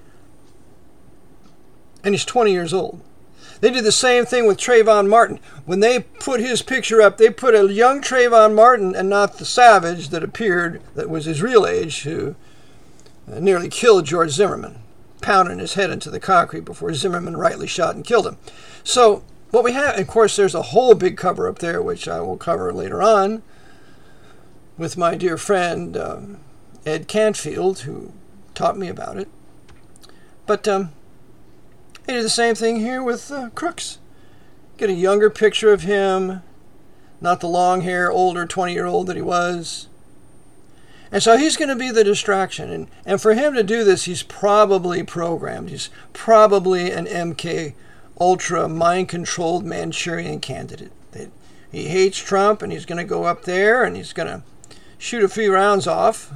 And he's twenty years old. They did the same thing with Trayvon Martin. When they put his picture up, they put a young Trayvon Martin and not the savage that appeared, that was his real age, who nearly killed George Zimmerman, pounding his head into the concrete before Zimmerman rightly shot and killed him. So what we have, of course, there's a whole big cover up there, which I will cover later on with my dear friend um, Ed Canfield, who taught me about it. But um, they did the same thing here with uh, Crooks. Get a younger picture of him, not the long hair, older twenty-year-old that he was. And so he's going to be the distraction. And, and for him to do this, he's probably programmed. He's probably an M K Ultra mind-controlled Manchurian candidate. He hates Trump, and he's going to go up there, and he's going to shoot a few rounds off,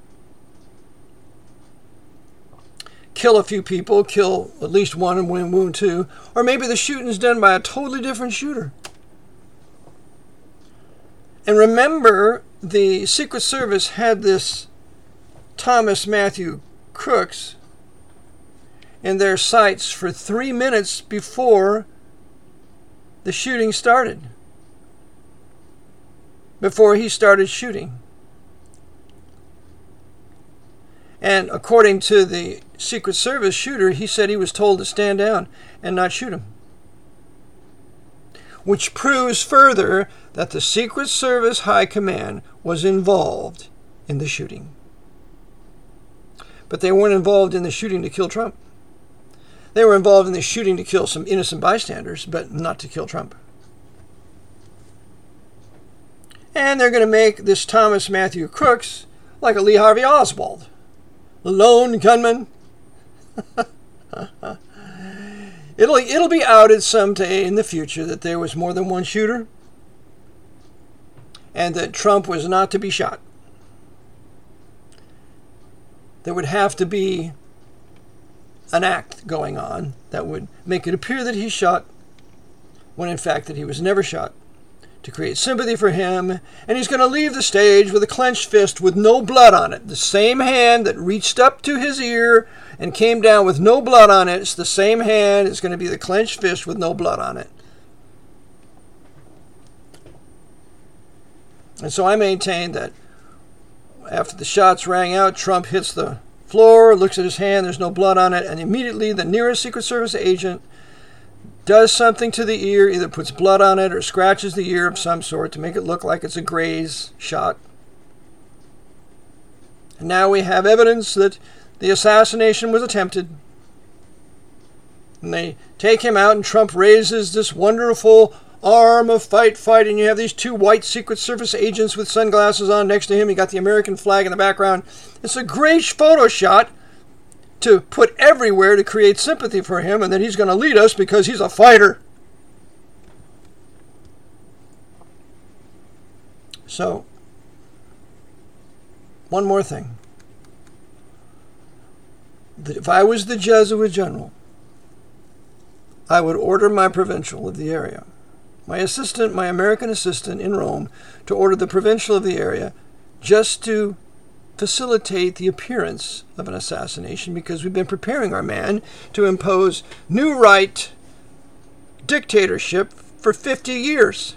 kill a few people, kill at least one and wound two, or maybe the shooting's done by a totally different shooter. And remember, the Secret Service had this Thomas Matthew Crooks in their sights for three minutes before the shooting started, before he started shooting. And according to the Secret Service shooter, he said he was told to stand down and not shoot him. Which proves further that the Secret Service High Command was involved in the shooting. But they weren't involved in the shooting to kill Trump. They were involved in the shooting to kill some innocent bystanders, but not to kill Trump. And they're going to make this Thomas Matthew Crooks like a Lee Harvey Oswald. Lone gunman. it'll, it'll be outed someday in the future that there was more than one shooter and that Trump was not to be shot. There would have to be an act going on that would make it appear that he shot when in fact that he was never shot, to create sympathy for him, and he's going to leave the stage with a clenched fist with no blood on it. The same hand that reached up to his ear and came down with no blood on it, it's the same hand. It's going to be the clenched fist with no blood on it. And so I maintain that after the shots rang out, Trump hits the floor, looks at his hand, there's no blood on it, and immediately the nearest Secret Service agent does something to the ear, either puts blood on it or scratches the ear of some sort to make it look like it's a graze shot. And now we have evidence that the assassination was attempted. And they take him out, and Trump raises this wonderful arm of fight fight, and you have these two white Secret Service agents with sunglasses on next to him. You got the American flag in the background. It's a great photo shot to put everywhere to create sympathy for him, and that he's going to lead us because he's a fighter. So, one more thing. That if I was the Jesuit general, I would order my provincial of the area, my assistant, my American assistant in Rome, to order the provincial of the area just to facilitate the appearance of an assassination, because we've been preparing our man to impose new right dictatorship for fifty years.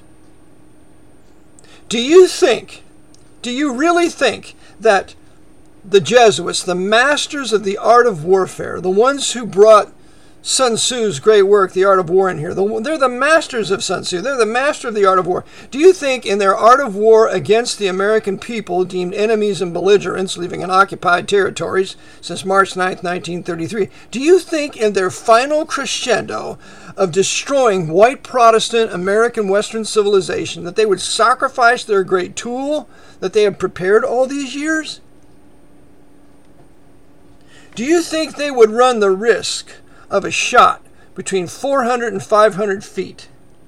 Do you think, do you really think that the Jesuits, the masters of the art of warfare, the ones who brought Sun Tzu's great work, The Art of War, in here, they're the masters of Sun Tzu. They're the master of the art of war. Do you think in their art of war against the American people, deemed enemies and belligerents, living in occupied territories since March ninth, nineteen thirty-three, do you think in their final crescendo of destroying white Protestant American Western civilization that they would sacrifice their great tool that they have prepared all these years? Do you think they would run the risk of a shot between four hundred and five hundred feet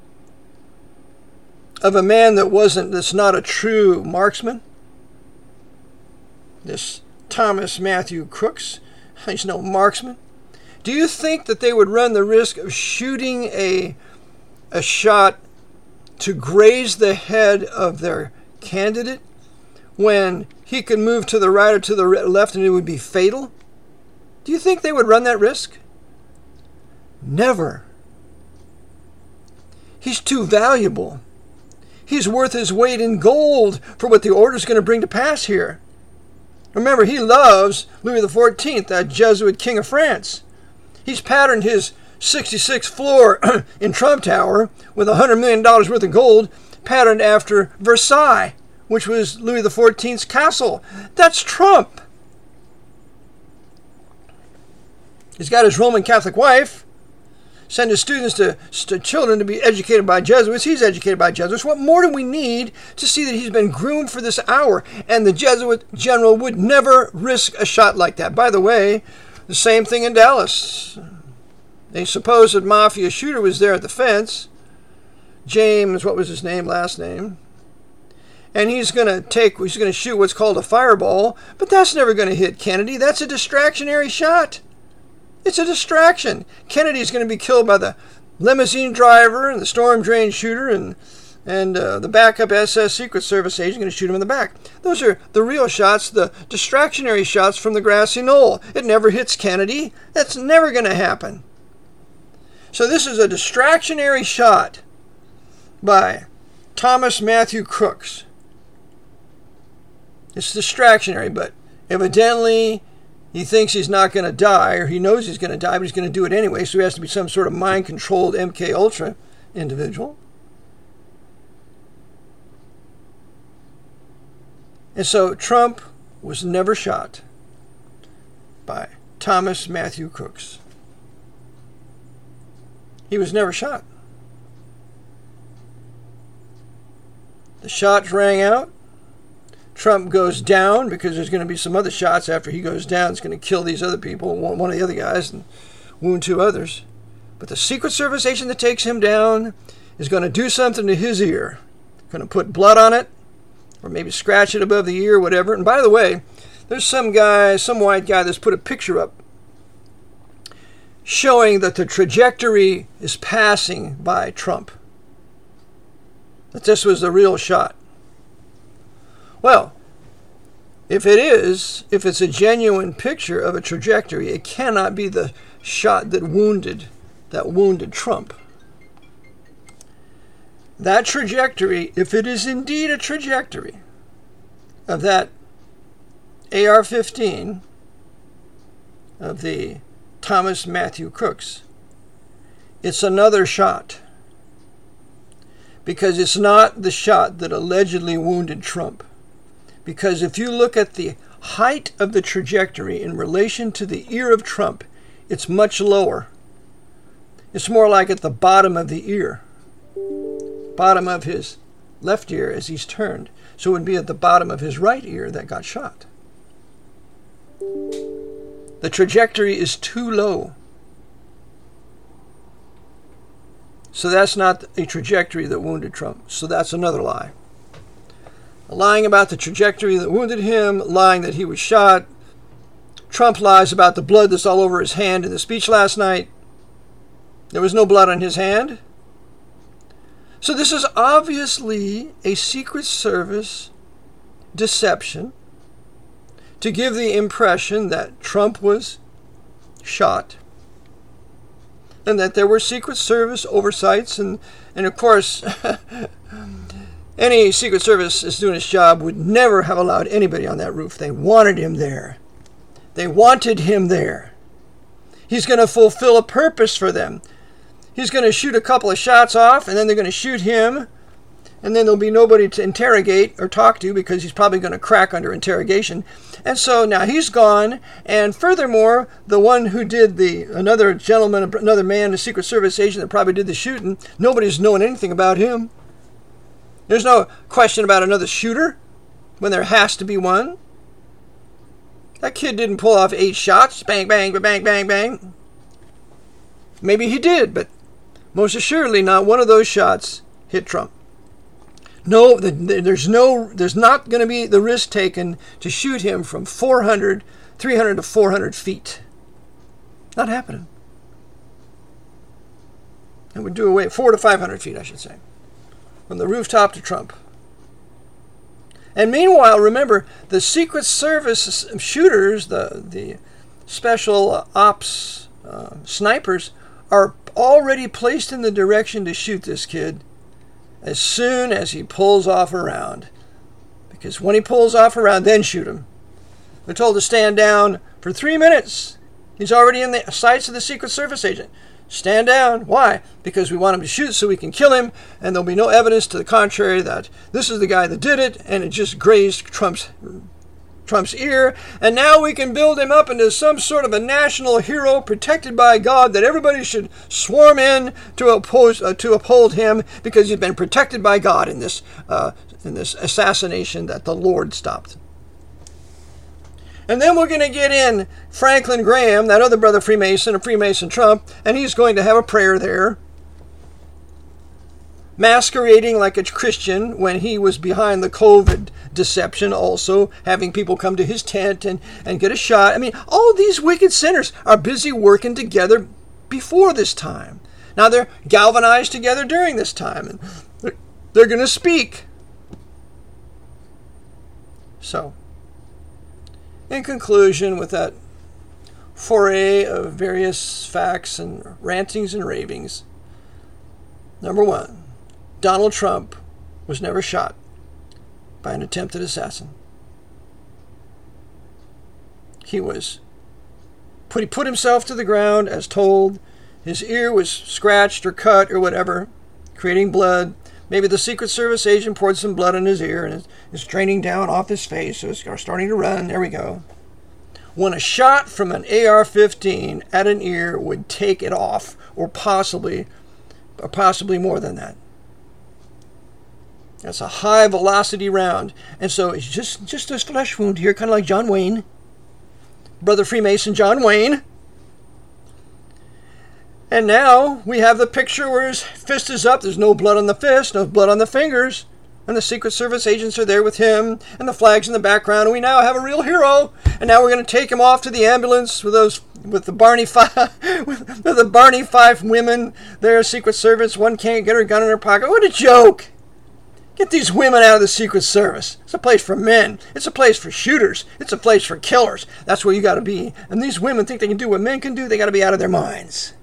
of a man that wasn't, that's not a true marksman? This Thomas Matthew Crooks, he's no marksman. Do you think that they would run the risk of shooting a, a shot to graze the head of their candidate when he could move to the right or to the left and it would be fatal? Do you think they would run that risk? Never. He's too valuable. He's worth his weight in gold for what the order's going to bring to pass here. Remember, he loves Louis the fourteenth, that Jesuit king of France. He's patterned his sixty-sixth floor in Trump Tower with one hundred million dollars worth of gold, patterned after Versailles, which was Louis the fourteenth's castle. That's Trump. He's got his Roman Catholic wife, send his students to, to children to be educated by Jesuits. He's educated by Jesuits. What more do we need to see that he's been groomed for this hour? And the Jesuit general would never risk a shot like that. By the way, the same thing in Dallas. A supposed mafia shooter was there at the fence. James, what was his name, last name? And he's going to take, he's going to shoot what's called a fireball, but that's never going to hit Kennedy. That's a distractionary shot. It's a distraction. Kennedy's going to be killed by the limousine driver and the storm drain shooter, and and uh, the backup S S Secret Service agent going to shoot him in the back. Those are the real shots, the distractionary shots from the grassy knoll. It never hits Kennedy. That's never going to happen. So this is a distractionary shot by Thomas Matthew Crooks. It's distractionary, but evidently he thinks he's not going to die, or he knows he's going to die, but he's going to do it anyway, so he has to be some sort of mind-controlled M K Ultra individual. And so Trump was never shot by Thomas Matthew Crooks. He was never shot. The shots rang out. Trump goes down because there's going to be some other shots after he goes down. It's going to kill these other people, one of the other guys, and wound two others. But the Secret Service agent that takes him down is going to do something to his ear. Going to put blood on it, or maybe scratch it above the ear, whatever. And by the way, there's some guy, some white guy that's put a picture up showing that the trajectory is passing by Trump. That this was the real shot. Well, if it is, if it's a genuine picture of a trajectory, it cannot be the shot that wounded, that wounded Trump. That trajectory, if it is indeed a trajectory of that A R fifteen of the Thomas Matthew Crooks, it's another shot. Because it's not the shot that allegedly wounded Trump. Because if you look at the height of the trajectory in relation to the ear of Trump, it's much lower. It's more like at the bottom of the ear. Bottom of his left ear as he's turned. So it would be at the bottom of his right ear that got shot. The trajectory is too low. So that's not a trajectory that wounded Trump. So that's another lie. Lying about the trajectory that wounded him, lying that he was shot. Trump lies about the blood that's all over his hand in the speech last night. There was no blood on his hand. So this is obviously a Secret Service deception to give the impression that Trump was shot and that there were Secret Service oversights. And, and of course, any Secret Service that's doing its job would never have allowed anybody on that roof. They wanted him there. They wanted him there. He's going to fulfill a purpose for them. He's going to shoot a couple of shots off, and then they're going to shoot him, and then there'll be nobody to interrogate or talk to because he's probably going to crack under interrogation. And so now he's gone, and furthermore, the one who did the, another gentleman, another man, a Secret Service agent that probably did the shooting, nobody's knowing anything about him. There's no question about another shooter when there has to be one. That kid didn't pull off eight shots, bang, bang, bang, bang, bang. Maybe he did, but most assuredly not one of those shots hit Trump. No, the, the, there's no, there's not going to be the risk taken to shoot him from four hundred, three hundred to four hundred feet. Not happening. It would do away, four to five hundred feet, I should say, from the rooftop to Trump. And meanwhile, remember, the Secret Service shooters, the, the special ops uh, snipers, are already placed in the direction to shoot this kid as soon as he pulls off around. Because when he pulls off around, then shoot him. They're told to stand down for three minutes. He's already in the sights of the Secret Service agent. Stand down. Why? Because we want him to shoot so we can kill him, and there'll be no evidence to the contrary that this is the guy that did it, and it just grazed Trump's Trump's ear, and now we can build him up into some sort of a national hero protected by God that everybody should swarm in to oppose uh, to uphold him because he's been protected by God in this uh, in this assassination that the Lord stopped. And then we're going to get in Franklin Graham, that other brother Freemason, a Freemason Trump, and he's going to have a prayer there, masquerading like a Christian when he was behind the COVID deception, also having people come to his tent and, and get a shot. I mean, all these wicked sinners are busy working together before this time. Now they're galvanized together during this time, and they're, they're going to speak. So, in conclusion, with that foray of various facts and rantings and ravings, number one, Donald Trump was never shot by an attempted assassin. He was put, he put himself to the ground as told. His ear was scratched or cut or whatever, creating blood. Maybe the Secret Service agent poured some blood in his ear and it's draining down off his face, so it's starting to run. There we go. When a shot from an A R fifteen at an ear would take it off, or possibly, or possibly more than that. That's a high velocity round. And so it's just, just a flesh wound here, kind of like John Wayne. Brother Freemason John Wayne. And now we have the picture where his fist is up. There's no blood on the fist, no blood on the fingers. And the Secret Service agents are there with him, and the flag's in the background, and we now have a real hero. And now we're going to take him off to the ambulance with those, with the Barney Fife, with the Barney Fife women. They're Secret Service. One can't get her gun in her pocket. What a joke! Get these women out of the Secret Service. It's a place for men. It's a place for shooters. It's a place for killers. That's where you got to be. And these women think they can do what men can do. They got to be out of their minds.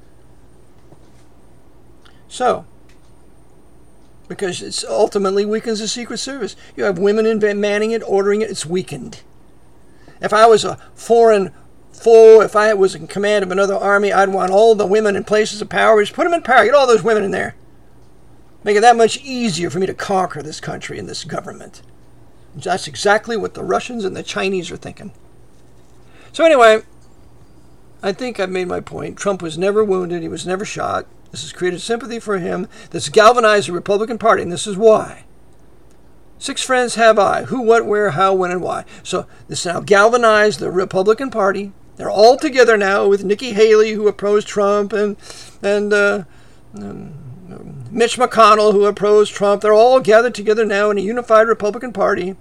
So, because it ultimately weakens the Secret Service. You have women in manning it, ordering it, it's weakened. If I was a foreign foe, if I was in command of another army, I'd want all the women in places of power. Just put them in power. Get all those women in there. Make it that much easier for me to conquer this country and this government. That's exactly what the Russians and the Chinese are thinking. So anyway, I think I've made my point. Trump was never wounded. He was never shot. This has created sympathy for him. This galvanized the Republican Party, and this is why. Six friends have I. Who, what, where, how, when, and why. So this now galvanized the Republican Party. They're all together now with Nikki Haley, who opposed Trump, and and uh, um, Mitch McConnell, who opposed Trump. They're all gathered together now in a unified Republican Party.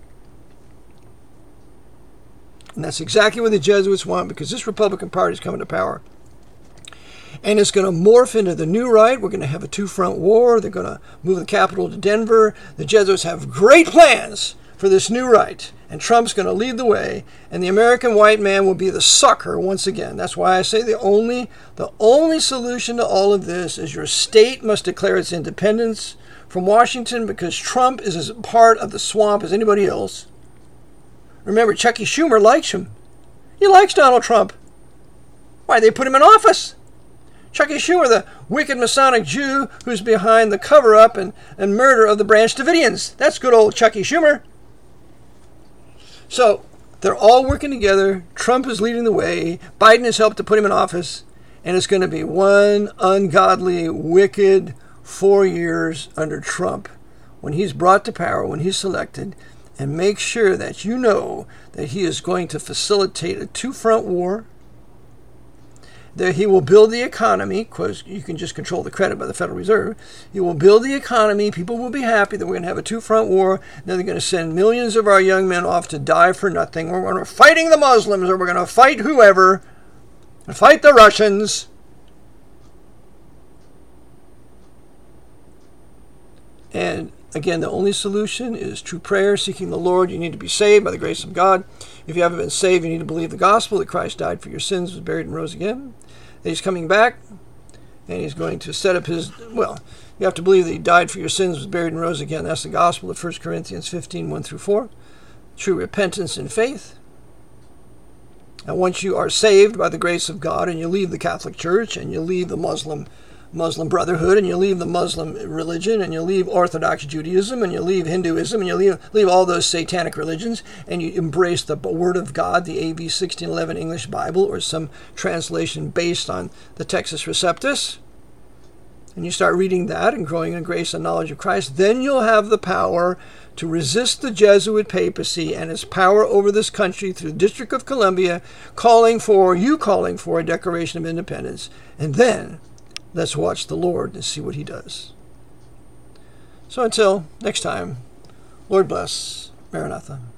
And that's exactly what the Jesuits want, because this Republican Party is coming to power. And it's going to morph into the new right. We're going to have a two-front war. They're going to move the capital to Denver. The Jesuits have great plans for this new right. And Trump's going to lead the way. And the American white man will be the sucker once again. That's why I say the only, the only solution to all of this is your state must declare its independence from Washington, because Trump is as part of the swamp as anybody else. Remember, Chucky Schumer likes him. He likes Donald Trump. Why, they put him in office. Chucky Schumer, the wicked Masonic Jew who's behind the cover-up and, and murder of the Branch Davidians. That's good old Chucky Schumer. So, they're all working together. Trump is leading the way. Biden has helped to put him in office. And it's going to be one ungodly, wicked four years under Trump when he's brought to power, when he's selected. And make sure that you know that he is going to facilitate a two-front war. That he will build the economy, because you can just control the credit by the Federal Reserve. He will build the economy. People will be happy that we're going to have a two-front war. Then they're going to send millions of our young men off to die for nothing. We're going to fighting the Muslims, or we're going to fight whoever, fight the Russians. And again, the only solution is true prayer, seeking the Lord. You need to be saved by the grace of God. If you haven't been saved, you need to believe the gospel, that Christ died for your sins, was buried, and rose again. That he's coming back, and he's going to set up his, well, you have to believe that he died for your sins, was buried, and rose again. That's the gospel of First Corinthians fifteen, one through four. True repentance and faith. And once you are saved by the grace of God, and you leave the Catholic Church, and you leave the Muslim Muslim Brotherhood, and you leave the Muslim religion, and you leave Orthodox Judaism, and you leave Hinduism, and you leave, leave all those satanic religions, and you embrace the Word of God, the A V sixteen eleven English Bible, or some translation based on the Textus Receptus, and you start reading that and growing in grace and knowledge of Christ, then you'll have the power to resist the Jesuit papacy and its power over this country through the District of Columbia, calling for, you calling for a Declaration of Independence. And then let's watch the Lord and see what he does. So until next time, Lord bless. Maranatha.